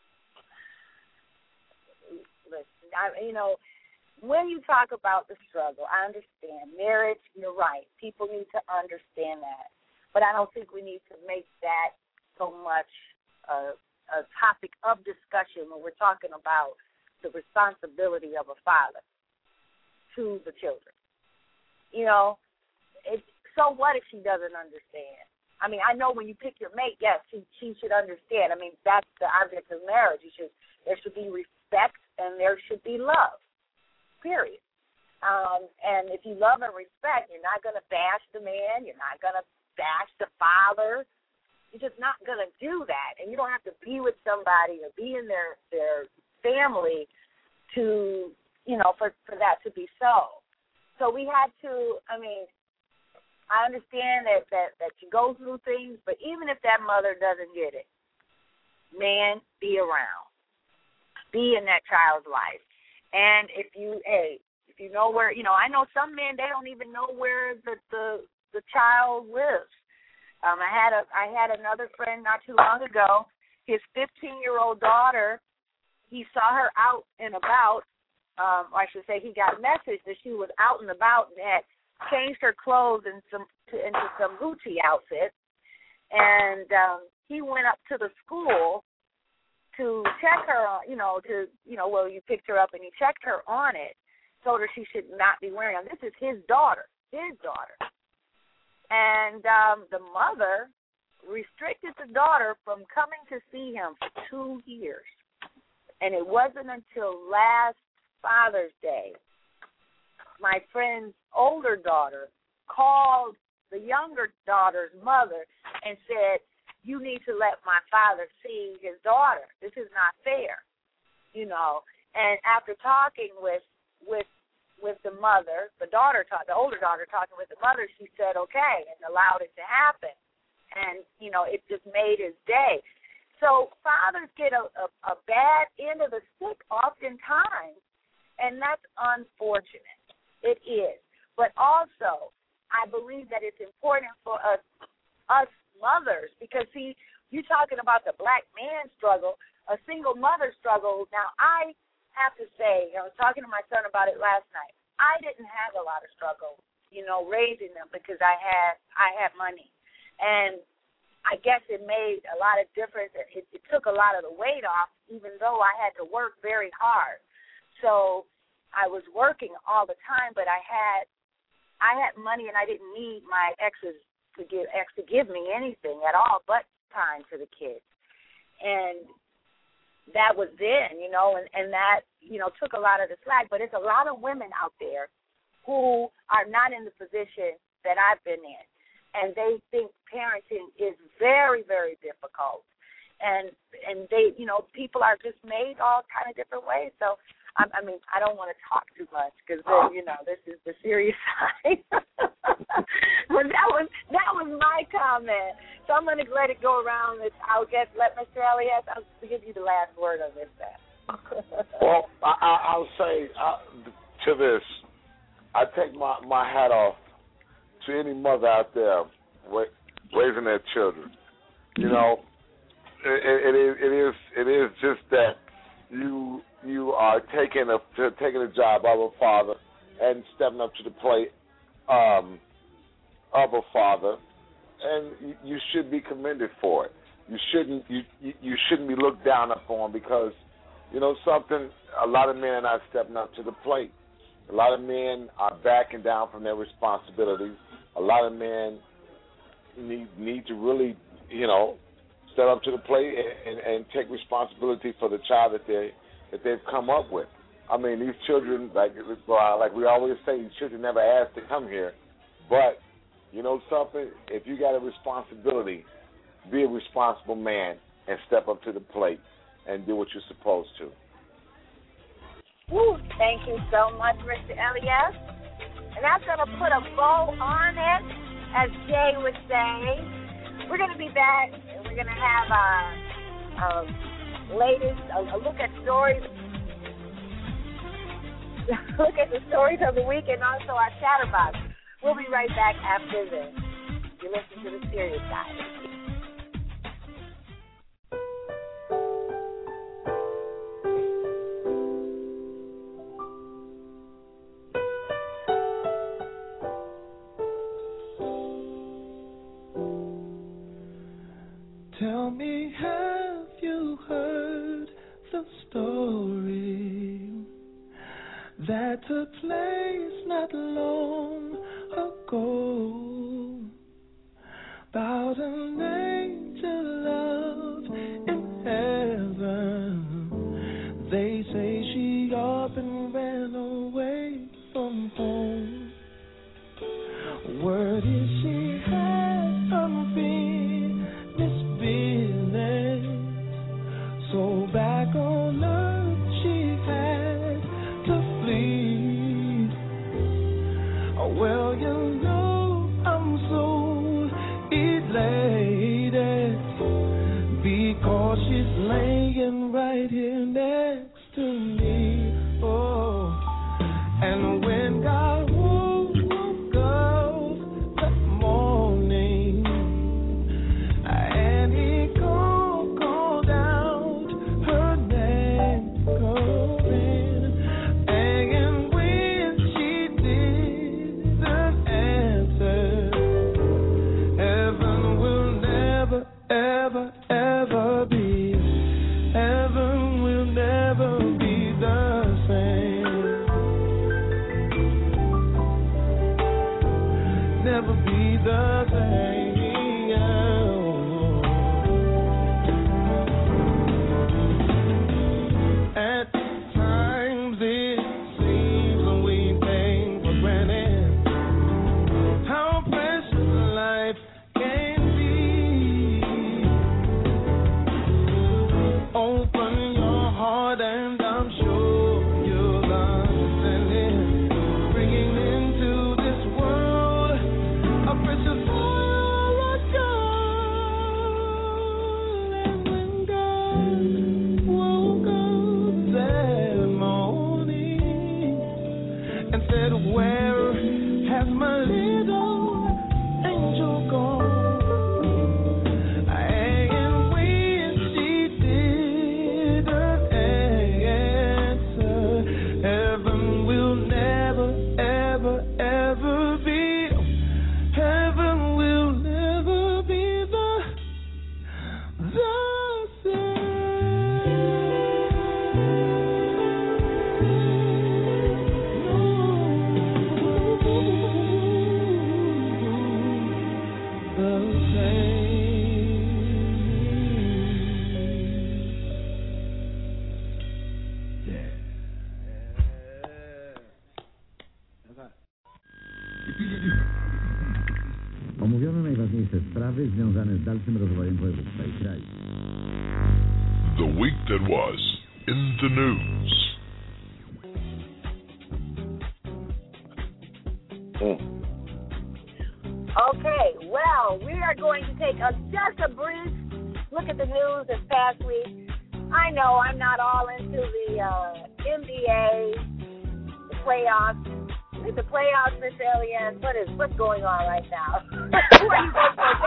Speaker 19: I, you know, when you talk about the struggle, I understand. Marriage, you're right. People need to understand that. But I don't think we need to make that so much uh, a topic of discussion when we're talking about the responsibility of a father to the children. You know, it, so what if she doesn't understand? I mean, I know when you pick your mate, yes, she, she should understand. I mean, that's the object of marriage. You should, there should be respect and there should be love, period. Um, and if you love and respect, you're not going to bash the man. You're not going to bash the father. You're just not going to do that. And you don't have to be with somebody or be in their, their family to, you know, for, for that to be so. So we had to, I mean, I understand that, that, that you go through things, but even if that mother doesn't get it, man, be around. Be in that child's life. And if you, hey, if you know where, you know, I know some men, they don't even know where the, the, the child lives. Um, I had a I had another friend not too long ago. His fifteen-year-old daughter, he saw her out and about. Um, or I should say, he got a message that she was out and about and had changed her clothes in some to, into some Gucci outfit. And um, he went up to the school to check her on, you know, to you know, well, you picked her up and he checked her on it, told her she should not be wearing them. This is his daughter, his daughter. And um, the mother restricted the daughter from coming to see him for two years. And it wasn't until last Father's Day, my friend's older daughter called the younger daughter's mother and said, you need to let my father see his daughter. This is not fair, you know. And after talking with with with the mother, the daughter, talk, the older daughter talking with the mother, she said okay and allowed it to happen. And, you know, it just made his day. So fathers get a, a, a bad end of the stick oftentimes, and that's unfortunate. It is. But also, I believe that it's important for us, us mothers, because, see, you're talking about the black man struggle, a single mother struggle. Now, I have to say, I was talking to my son about it last night. I didn't have a lot of struggle, you know, raising them because I had I had money, and I guess it made a lot of difference. It, it took a lot of the weight off, even though I had to work very hard. So I was working all the time, but I had I had money, and I didn't need my exes to give ex to give me anything at all, but time for the kids, and that was then, you know, and, and that, you know, took a lot of the slack. But it's a lot of women out there who are not in the position that I've been in. And they think parenting is very, very difficult. And, and they, you know, people are just made all kind of different ways. So, I, I mean, I don't want to talk too much because, you know, this is the serious side. But that was, that was my comment. So I'm going to let it go around. I'll get, let Mister Elliott, I'll give you the last word on this.
Speaker 7: Well, I, I, I'll say uh, to this, I take my, my hat off to any mother out there raising their children. You know, it, it, is, it is it is just that you you are taking a taking a job of a father and stepping up to the plate um, of a father. And you should be commended for it. You shouldn't you you shouldn't be looked down upon because, you know, something. A lot of men are not stepping up to the plate. A lot of men are backing down from their responsibilities. A lot of men need need to really, you know, step up to the plate and, and, and take responsibility for the child that they that they've come up with. I mean, these children, like like we always say, these children never asked to come here. But you know something? If you got a responsibility, be a responsible man and step up to the plate and do what you're supposed to.
Speaker 19: Woo, thank you so much, Mister Elias. And that's going to put a bow on it, as Jay would say. We're going to be back, and we're going to have our, our latest, a, a look at stories, look at the stories of the week, and also our chatterbox. We'll be right back after this. You're listening to The Serious Side.
Speaker 20: Tell me, have you heard the story that took place not long ago about an angel love in heaven? They say she up and ran away from home. Word is she had unfinished business, so back on earth she had to flee. Well, you know I'm so elated because she's laying right here next to me. Oh, and when God woke up that morning and he called, called out her name, Corinne, and when she didn't answer, heaven will never, ever, ever be, heaven will never be the same. Never be the same. At times it seems we take for granted how precious life can be. Open your heart and I'm sure you'll understand it. Bringing into this world a precious oil of gold. And when God woke up that morning and said, where has my little angel gone? And when she didn't answer, heaven will never, ever, ever be, heaven will never be the, the
Speaker 21: Omówiono najważniejsze sprawy związane z dalszym rozwojem województwa i kraju.
Speaker 1: The week that was in the news.
Speaker 19: Okay, well, we are going to take a, just a brief look at the news this past week. I know I'm not all into the uh, N B A, the playoffs. With the playoffs, Miss Elias, what is what's going on right now? Who are you going for,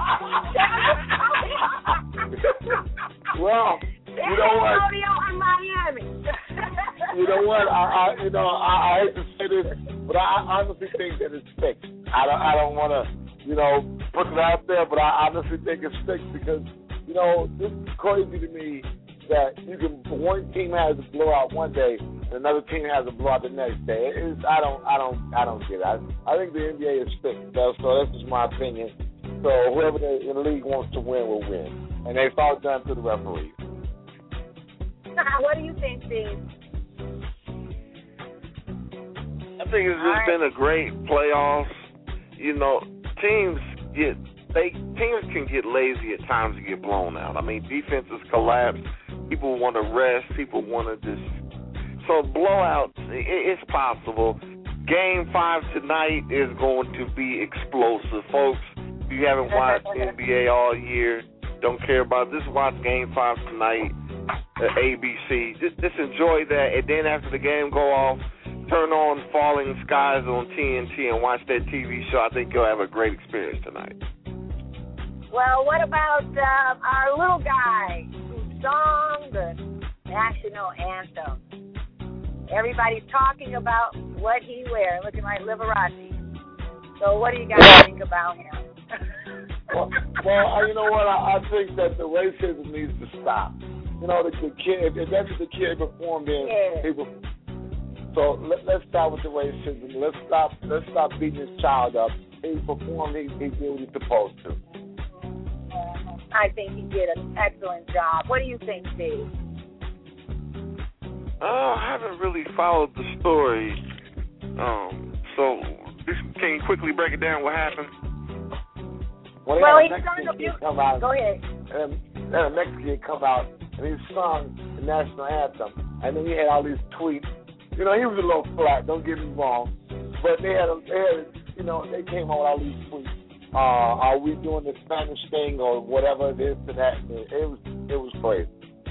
Speaker 19: Daniel?
Speaker 7: Well, you know what?
Speaker 19: in Miami.
Speaker 7: You know what? I, I you know, I, I hate to say this, but I honestly think that it's fixed. I don't, I don't want to, you know, put it out there, but I honestly think it's fixed because, you know, this is crazy to me that you can one team has a blowout one day and another team has a blowout the next day. It's, I don't, I don't, I don't get it. I, I think the N B A is fixed. So that's just my opinion. So whoever the, in the league wants to win will win, and it's all done to the referees.
Speaker 19: What do you think, Steve?
Speaker 14: think it's just been a great playoffs. You know, teams get they teams can get lazy at times and get blown out. I mean, defenses collapse. People want to rest. People want to just so blowouts. It, it's possible. Game five tonight is going to be explosive, folks. If you haven't watched N B A all year, don't care about it, just watch Game five tonight at A B C. Just, just enjoy that, and then after the game go off, turn on Falling Skies on T N T and watch that T V show. I think you'll have a great experience tonight.
Speaker 19: Well, what about uh, our little guy who sung the national anthem? Everybody's talking about what he wears, looking like Liberace. So what do you guys think about him?
Speaker 7: well, well, you know what? I, I think that the racism needs to stop. You know, the, the kid, if that's what the kid performed in,
Speaker 19: yeah.
Speaker 7: he performed. So let, let's stop with the racism. Let's stop. Let's stop beating this child up. He performed. He, he did what he's supposed to.
Speaker 19: I think he did an excellent job. What do you think, Steve?
Speaker 14: Uh, I haven't really followed the story. Um, so can you quickly break it down? What happened?
Speaker 7: Well,
Speaker 19: well
Speaker 7: he's
Speaker 19: going to
Speaker 7: kid come out.
Speaker 19: Go ahead.
Speaker 7: And then a next kid come out and he sung the national anthem, and then he had all these tweets. You know, he was a little flat. Don't get me wrong, but they had, a, they had, you know, they came out with all these tweets. Uh, are we doing the Spanish thing or whatever this and that? It was, it was crazy.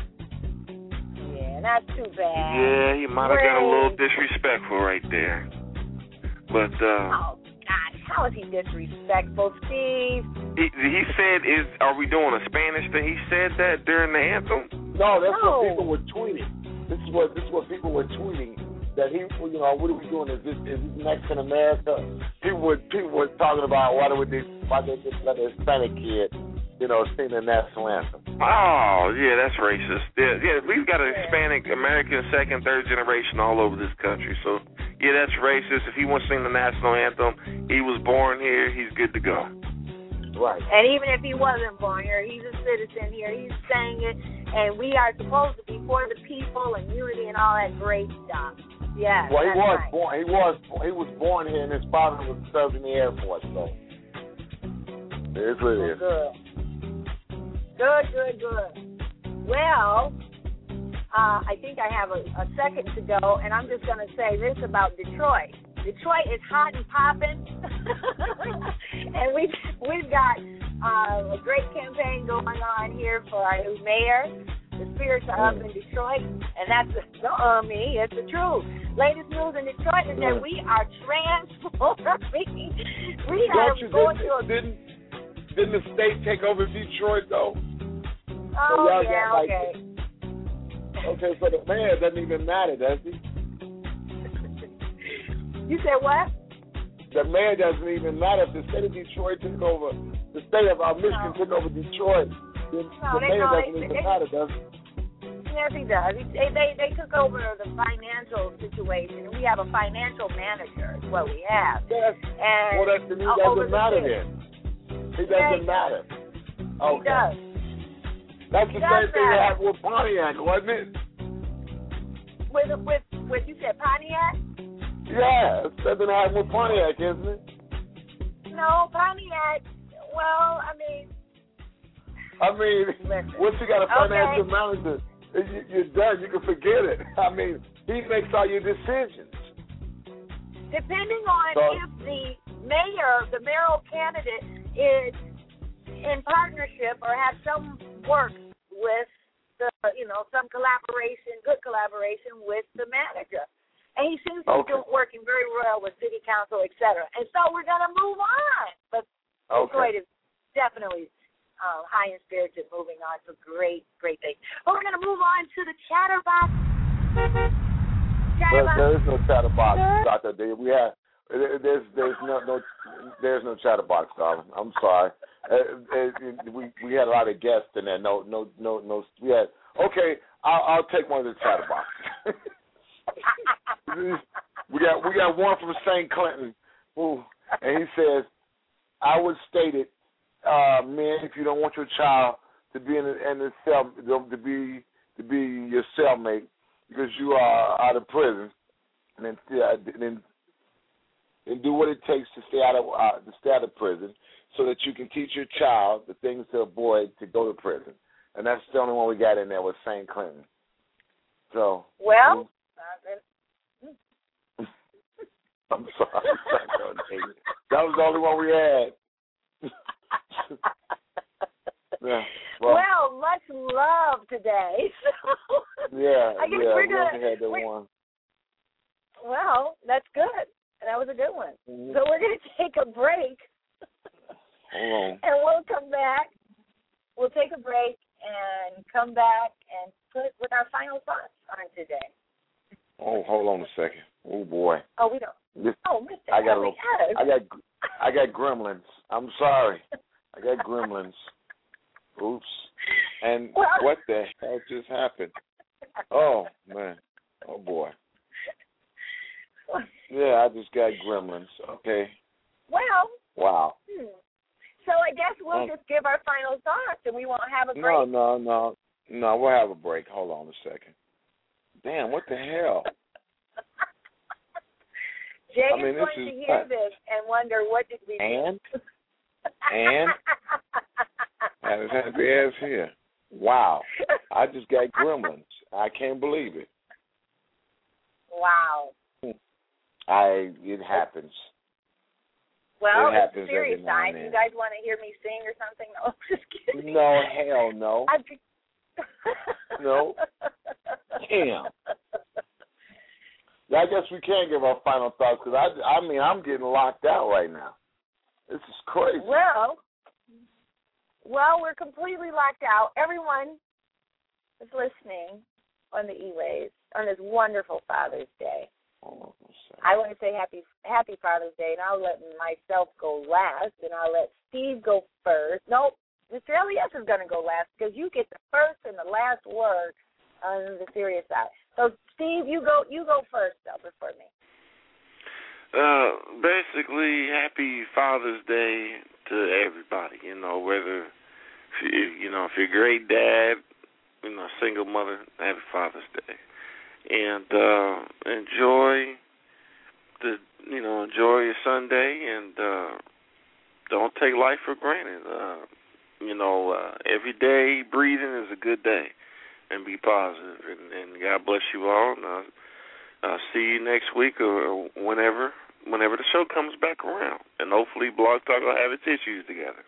Speaker 19: Yeah, not too bad.
Speaker 14: Yeah, he might have got a little disrespectful right there. But uh,
Speaker 19: oh God, how is he disrespectful, Steve?
Speaker 14: He, he said, "Is are we doing a Spanish thing?" He said that during the anthem.
Speaker 7: No, that's
Speaker 19: no.
Speaker 7: what people were tweeting. This is what this is what people were tweeting. That he, you know, what are we doing? Is this is this Mexican America? People were people were talking about why would they why they just let a Hispanic kid, you know, sing the national anthem.
Speaker 14: Oh yeah, that's racist. Yeah, yeah, we've got a Hispanic American second, third generation all over this country. So yeah, that's racist. If he wants to sing the national anthem, he was born here. He's good to go.
Speaker 7: Right.
Speaker 19: And even if he wasn't born here, he's a citizen here. He's saying it, and we are supposed to be for the people and unity and all that great stuff. Yeah.
Speaker 7: Well, he was
Speaker 19: right.
Speaker 7: born. He was he was born here, and his father was served in the Air Force. So it is what it is.
Speaker 19: Good. Good, good, good. Well, uh, I think I have a, a second to go, and I'm just going to say this about Detroit. Detroit is hot and popping, and we we've got uh, a great campaign going on here for our new mayor. The spirits are up in Detroit, and that's the uh, me. It's the truth. Latest news in Detroit is that we are transforming. We are
Speaker 7: you,
Speaker 19: going
Speaker 7: didn't,
Speaker 19: to a,
Speaker 7: didn't didn't the state take over Detroit though?
Speaker 19: Oh
Speaker 7: so
Speaker 19: yeah,
Speaker 7: got, like,
Speaker 19: okay.
Speaker 7: Okay, so the mayor doesn't even matter, does he?
Speaker 19: You said what?
Speaker 7: The mayor doesn't even matter if the state of Detroit took over. The state of uh, Michigan
Speaker 19: no.
Speaker 7: took over Detroit. The,
Speaker 19: no,
Speaker 7: the
Speaker 19: they,
Speaker 7: mayor
Speaker 19: no,
Speaker 7: doesn't
Speaker 19: they,
Speaker 7: even
Speaker 19: they,
Speaker 7: matter, does he?
Speaker 19: Yes, he does. They, they they took over the financial situation. We have a financial manager. Is what we have.
Speaker 7: Yes.
Speaker 19: And
Speaker 7: well, that's, he doesn't matter then. He doesn't yeah, matter. Okay.
Speaker 19: He does.
Speaker 7: That's
Speaker 19: he
Speaker 7: the same thing they had with Pontiac, wasn't it?
Speaker 19: With with with you said Pontiac?
Speaker 7: Yeah, it's something that happened with Pontiac, isn't it?
Speaker 19: No, Pontiac. Well, I mean.
Speaker 7: I mean,
Speaker 19: listen.
Speaker 7: Once you got a financial
Speaker 19: okay.
Speaker 7: manager, you, you're done. You can forget it. I mean, he makes all your decisions.
Speaker 19: Depending on
Speaker 7: so,
Speaker 19: if the mayor, the mayoral candidate, is in partnership or has some work with the, you know, some collaboration, good collaboration with the manager. And he seems to
Speaker 7: okay.
Speaker 19: be working very well with city council, et cetera. And so we're going to move on. But
Speaker 7: okay.
Speaker 19: Detroit is definitely uh, high in spirits and moving on to great, great things. But we're going to move on to the chatterbox. chatterbox.
Speaker 7: There is no chatterbox, Doctor D. We have there's there's no no there's no chatterbox, darling. I'm sorry. Uh, uh, we we had a lot of guests in there. No no no no. We had okay. I'll, I'll take one of the chatterboxes. we got we got one from Saint Clinton, who and he says, "I would state it, uh, men, if you don't want your child to be in the, in the cell to be to be your cellmate because you are out of prison, and then uh, then and do what it takes to stay out of uh, to stay out of prison, so that you can teach your child the things to avoid to go to prison. And that's the only one we got in there was Saint Clinton. So
Speaker 19: well,
Speaker 7: I'm sorry, that was the only one we had. Yeah, well,
Speaker 19: well, much love today. So,
Speaker 7: yeah,
Speaker 19: I guess
Speaker 7: yeah,
Speaker 19: we're gonna,
Speaker 7: we had that
Speaker 19: we're,
Speaker 7: one.
Speaker 19: Well, that's good. That was a good one.
Speaker 7: Mm-hmm.
Speaker 19: So we're going to take a break.
Speaker 7: Hold on.
Speaker 19: And we'll come back. We'll take a break and come back and put with our final thoughts on today.
Speaker 7: Oh, hold on a second. Oh boy.
Speaker 19: Oh, we don't.
Speaker 7: This,
Speaker 19: oh, Mister
Speaker 7: I got a
Speaker 19: Ellie,
Speaker 7: little, I got I got gremlins. I'm sorry. I got gremlins. Oops. And
Speaker 19: well,
Speaker 7: what the hell just happened? Oh man. Oh boy. Yeah, I just got gremlins. Okay.
Speaker 19: Well.
Speaker 7: Wow.
Speaker 19: Hmm. So I guess we'll
Speaker 7: oh. just
Speaker 19: give our final thoughts, and we won't have a break.
Speaker 7: No, no, no, no. We'll have a break. Hold on a second. Damn, what the hell?
Speaker 19: Jay
Speaker 7: I mean,
Speaker 19: is going
Speaker 7: is,
Speaker 19: to hear
Speaker 7: uh,
Speaker 19: this and wonder what did we
Speaker 7: and
Speaker 19: do?
Speaker 7: and I was happy as here. Wow, I just got gremlins. I can't believe it.
Speaker 19: Wow.
Speaker 7: I it happens.
Speaker 19: Well,
Speaker 7: it happens
Speaker 19: it's a serious
Speaker 7: every now
Speaker 19: side.
Speaker 7: and
Speaker 19: You
Speaker 7: then.
Speaker 19: guys want to hear me sing or something? No, just kidding.
Speaker 7: No, hell no.
Speaker 19: I'd be...
Speaker 7: No. Damn. I guess we can give our final thoughts because I, I mean, I'm getting locked out right now. This is crazy.
Speaker 19: Well, well, we're completely locked out. Everyone is listening on the E-Waves on this wonderful Father's Day.
Speaker 7: Oh,
Speaker 19: I want to say happy Happy Father's Day, and I'll let myself go last, and I'll let Steve go first. Nope, Mister Elias is going to go last because you get the first and the last word on the serious side. So, Steve, you go you go first, though, before me.
Speaker 14: Uh, basically, happy Father's Day to everybody. You know, whether if you, you know if you're a great dad, you know, single mother, happy Father's Day, and uh, enjoy the you know enjoy your Sunday, and uh, don't take life for granted. Uh, you know, uh, every day breathing is a good day, and be positive. And, and God bless you all. And I'll, I'll see you next week or whenever. Whenever the show comes back around, and hopefully Blog Talk will have its issues together.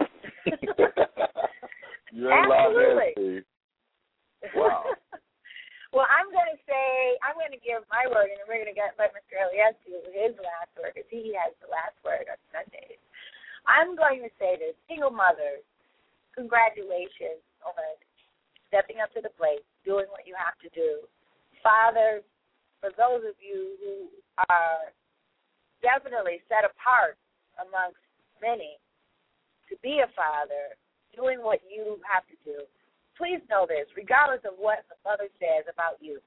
Speaker 7: You ain't loud there, Steve. Wow.
Speaker 19: Well, I'm going to say, I'm going to give my word, and we're going to get, let Mister Elias do his last word, because he has the last word on Sundays. I'm going to say to single mothers, congratulations on stepping up to the plate, doing what you have to do. Fathers, for those of you who are definitely set apart amongst many to be a father, doing what you have to do. Please know this, regardless of what the mother says about you,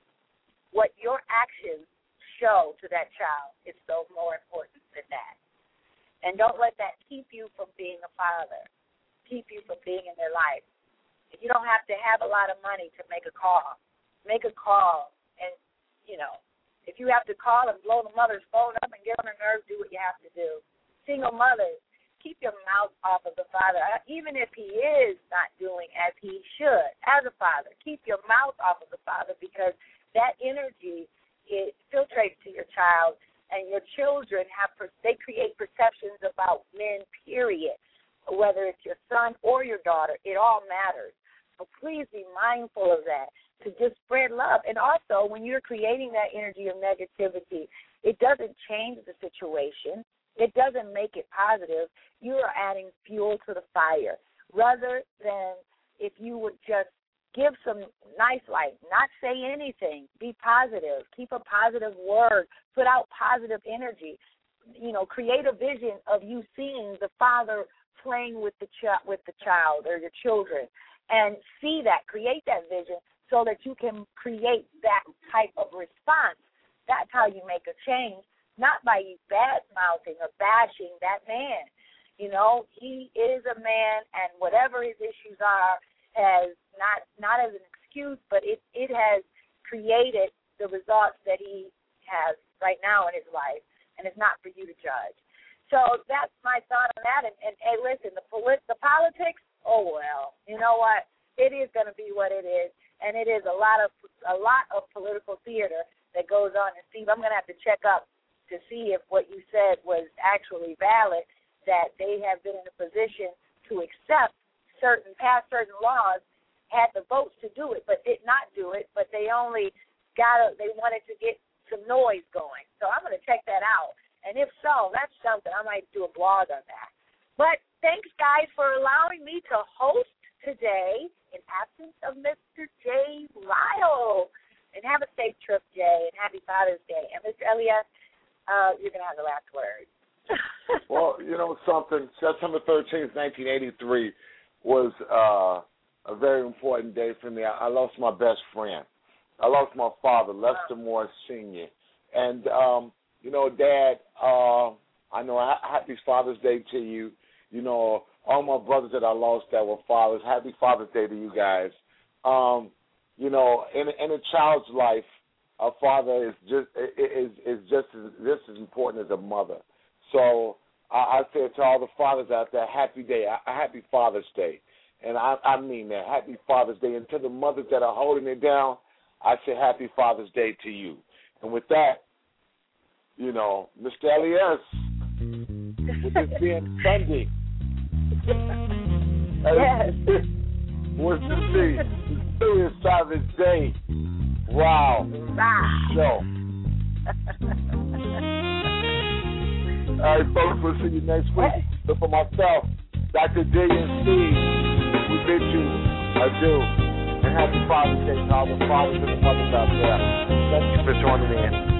Speaker 19: what your actions show to that child is so more important than that. And don't let that keep you from being a father, keep you from being in their life. If you don't have to have a lot of money to make a call, make a call and, you know, if you have to call and blow the mother's phone up and get on her nerves, do what you have to do. Single mothers, keep your mouth off of the father. Even if he is not doing as he should as a father, keep your mouth off of the father because that energy, it filtrates to your child, and your children, have they create perceptions about men, period. Whether it's your son or your daughter, it all matters. So please be mindful of that, to just spread love. And also, when you're creating that energy of negativity, it doesn't change the situation. It doesn't make it positive. You are adding fuel to the fire rather than if you would just give some nice light, not say anything, be positive, keep a positive word, put out positive energy. You know, create a vision of you seeing the father playing with the ch- with the child or your children. And see that, create that vision so that you can create that type of response. That's how you make a change, not by bad-mouthing or bashing that man. You know, he is a man, and whatever his issues are has not not as an excuse, but it, it has created the results that he has right now in his life.
Speaker 6: and it's not for you to judge. So that's my thought on that. And, and hey, listen, the, polit- the politics, oh, well, you know what? It is going to be what it is, and it is a lot of a lot of political theater that goes on. And, Steve, I'm going to have to check up to see if what you said was actually valid, that they have been in a position to accept certain, pass certain laws, had the votes to do it, but did not do it, but they only got a, they wanted to get some noise going. So I'm going to check that out. And if so, that's something. I might do a blog on that. But thanks, guys, for allowing me to host today in absence of Mister Jay Ryle. And have a safe trip, Jay, and happy Father's Day. And Mister Elias, uh, you're going to have the last word.
Speaker 7: Well, you know something, September thirteenth, nineteen eighty-three was uh, a very important day for me. I, I lost my best friend. I lost my father, Lester Moore Senior And, um, you know, Dad, uh, I know ha- happy Father's Day to you. You know, all my brothers that I lost that were fathers, happy Father's Day to you guys. Um, you know, in, in a child's life, a father is just is is just as, just as important as a mother. So I, I say to all the fathers out there, happy day, a happy Father's Day. And I, I mean that, happy Father's Day. And to the mothers that are holding it down, I say happy Father's Day to you. And with that, you know, Mister Elias, with this being Sunday,
Speaker 6: yes.
Speaker 7: What's to see? The serious Father's Day. Wow.
Speaker 6: Wow.
Speaker 7: So, all right, folks, we'll see you next week. So for myself, Doctor D and Steve, we bid you adieu. And happy Father's Day to all the fathers and the mothers out there. Thank you for joining in.